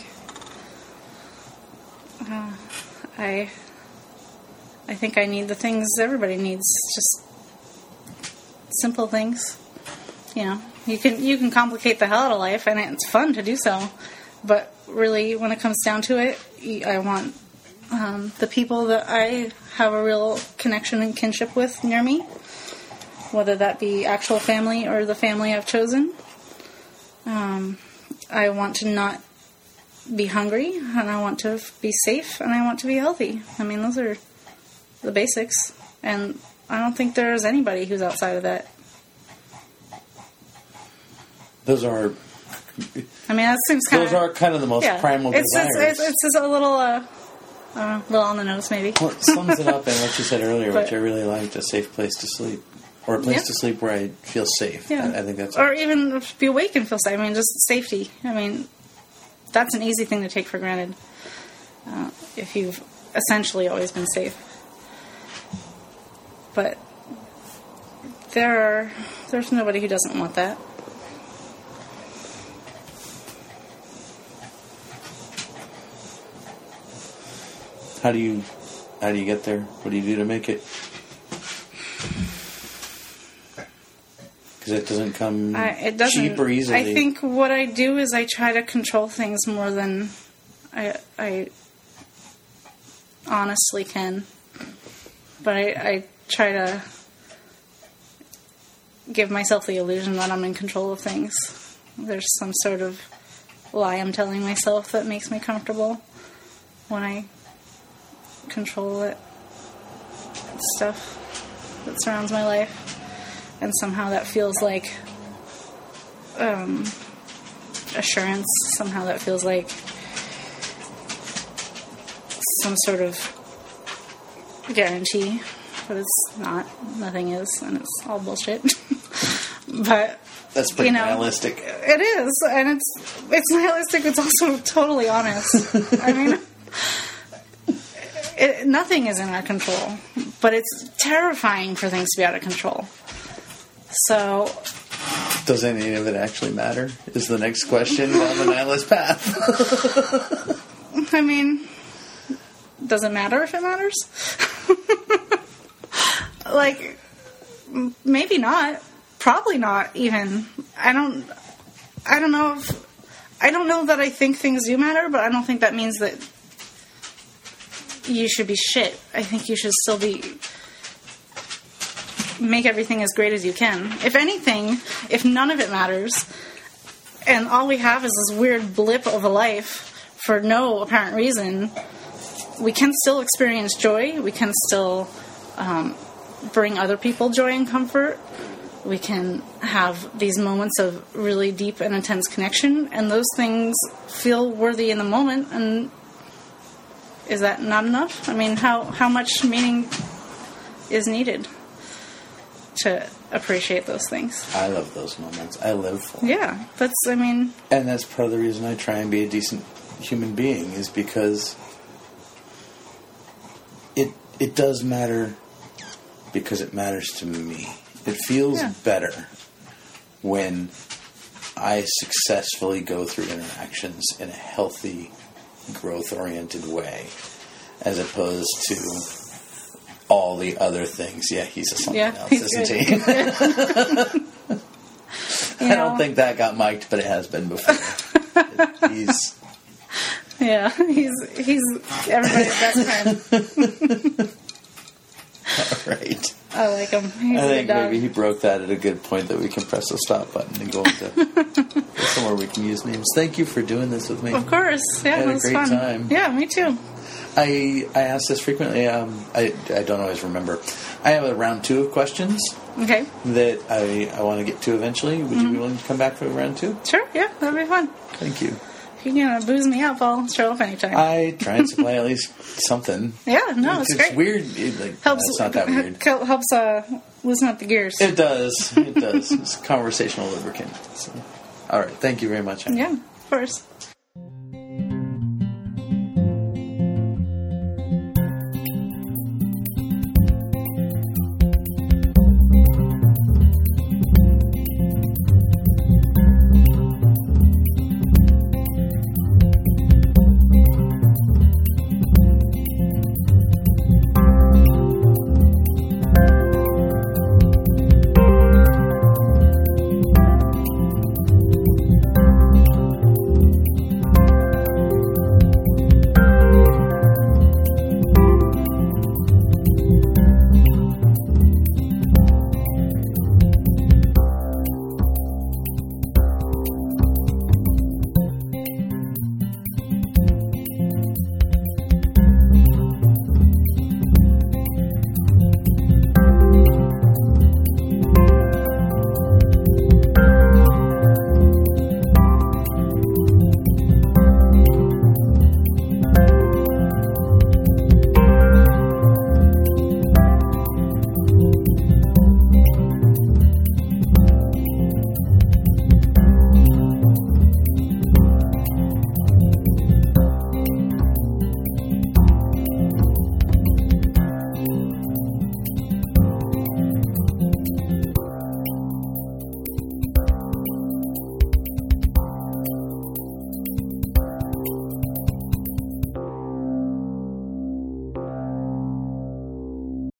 Uh, I, I think I need the things everybody needs. Just simple things. You know, you can you can complicate the hell out of life, and it's fun to do so. But really, when it comes down to it, I want um, the people that I have a real connection and kinship with near me, whether that be actual family or the family I've chosen. Um, I want to not be hungry, and I want to be safe, and I want to be healthy. I mean, those are the basics, and I don't think there's anybody who's outside of that. those are I mean, that seems kind those of... are kind of the most yeah. primal it's, desires. it's, it's, it's just a little, uh, uh, little on the nose, maybe. Well, it sums it up in what you said earlier, But- which I really liked: a safe place to sleep, or a place Yeah. to sleep where I feel safe. Yeah. I, I think that's Or even be awake and feel safe. I mean, just safety. I mean, that's an easy thing to take for granted uh, if you've essentially always been safe. But there are, there's nobody who doesn't want that. How do you, how do you get there? What do you do to make it? Because it doesn't come I, it doesn't, cheap or easily. I think what I do is I try to control things more than I, I honestly can. But I, I try to give myself the illusion that I'm in control of things. There's some sort of lie I'm telling myself that makes me comfortable when I control it. Stuff that surrounds my life. And somehow that feels like um, assurance. Somehow that feels like some sort of guarantee. But it's not. Nothing is. And it's all bullshit. But that's pretty you know, nihilistic. It is. And it's it's nihilistic. It's also totally honest. I mean, it, nothing is in our control. But it's terrifying for things to be out of control. So, does any of it actually matter? Is the next question on the nihilist path? I mean, does it matter if it matters? Like, maybe not. Probably not. Even I don't. I don't know if I don't know that I think things do matter, but I don't think that means that you should be shit. I think you should still be. Make everything as great as you can. If anything, if none of it matters, and all we have is this weird blip of a life for no apparent reason, we can still experience joy. We can still um, bring other people joy and comfort. We can have these moments of really deep and intense connection, and those things feel worthy in the moment. And is that not enough? I mean, how, how much meaning is needed to appreciate those things? I love those moments. I live for them. Yeah, that's, I mean... And that's part of the reason I try and be a decent human being, is because it it does matter because it matters to me. It feels yeah. better when I successfully go through interactions in a healthy, growth-oriented way, as opposed to all the other things. Yeah, he's a something yeah, else, he's isn't good. he? I don't think that got mic'd, but it has been before. he's yeah, he's he's everybody's best friend. all right. I like him. He's I a think good dog. maybe he broke that at a good point that we can press the stop button and go into somewhere we can use names. Thank you for doing this with me. Of course, yeah, I had it a was great fun. time. Yeah, me too. I I ask this frequently. Um, I I don't always remember. I have a round two of questions Okay, that I, I want to get to eventually. Would you be willing to come back for round two? sure, yeah, that'd be fun. Thank you. If you're gonna booze me up, I'll show up anytime. I try and supply at least something. yeah, no, it's, it's great. weird. It, like, Helps. no, it's not that weird. Helps uh, loosen up the gears. It does. It does. It's a conversational lubricant. So. All right. Thank you very much. Anna. Yeah, of course.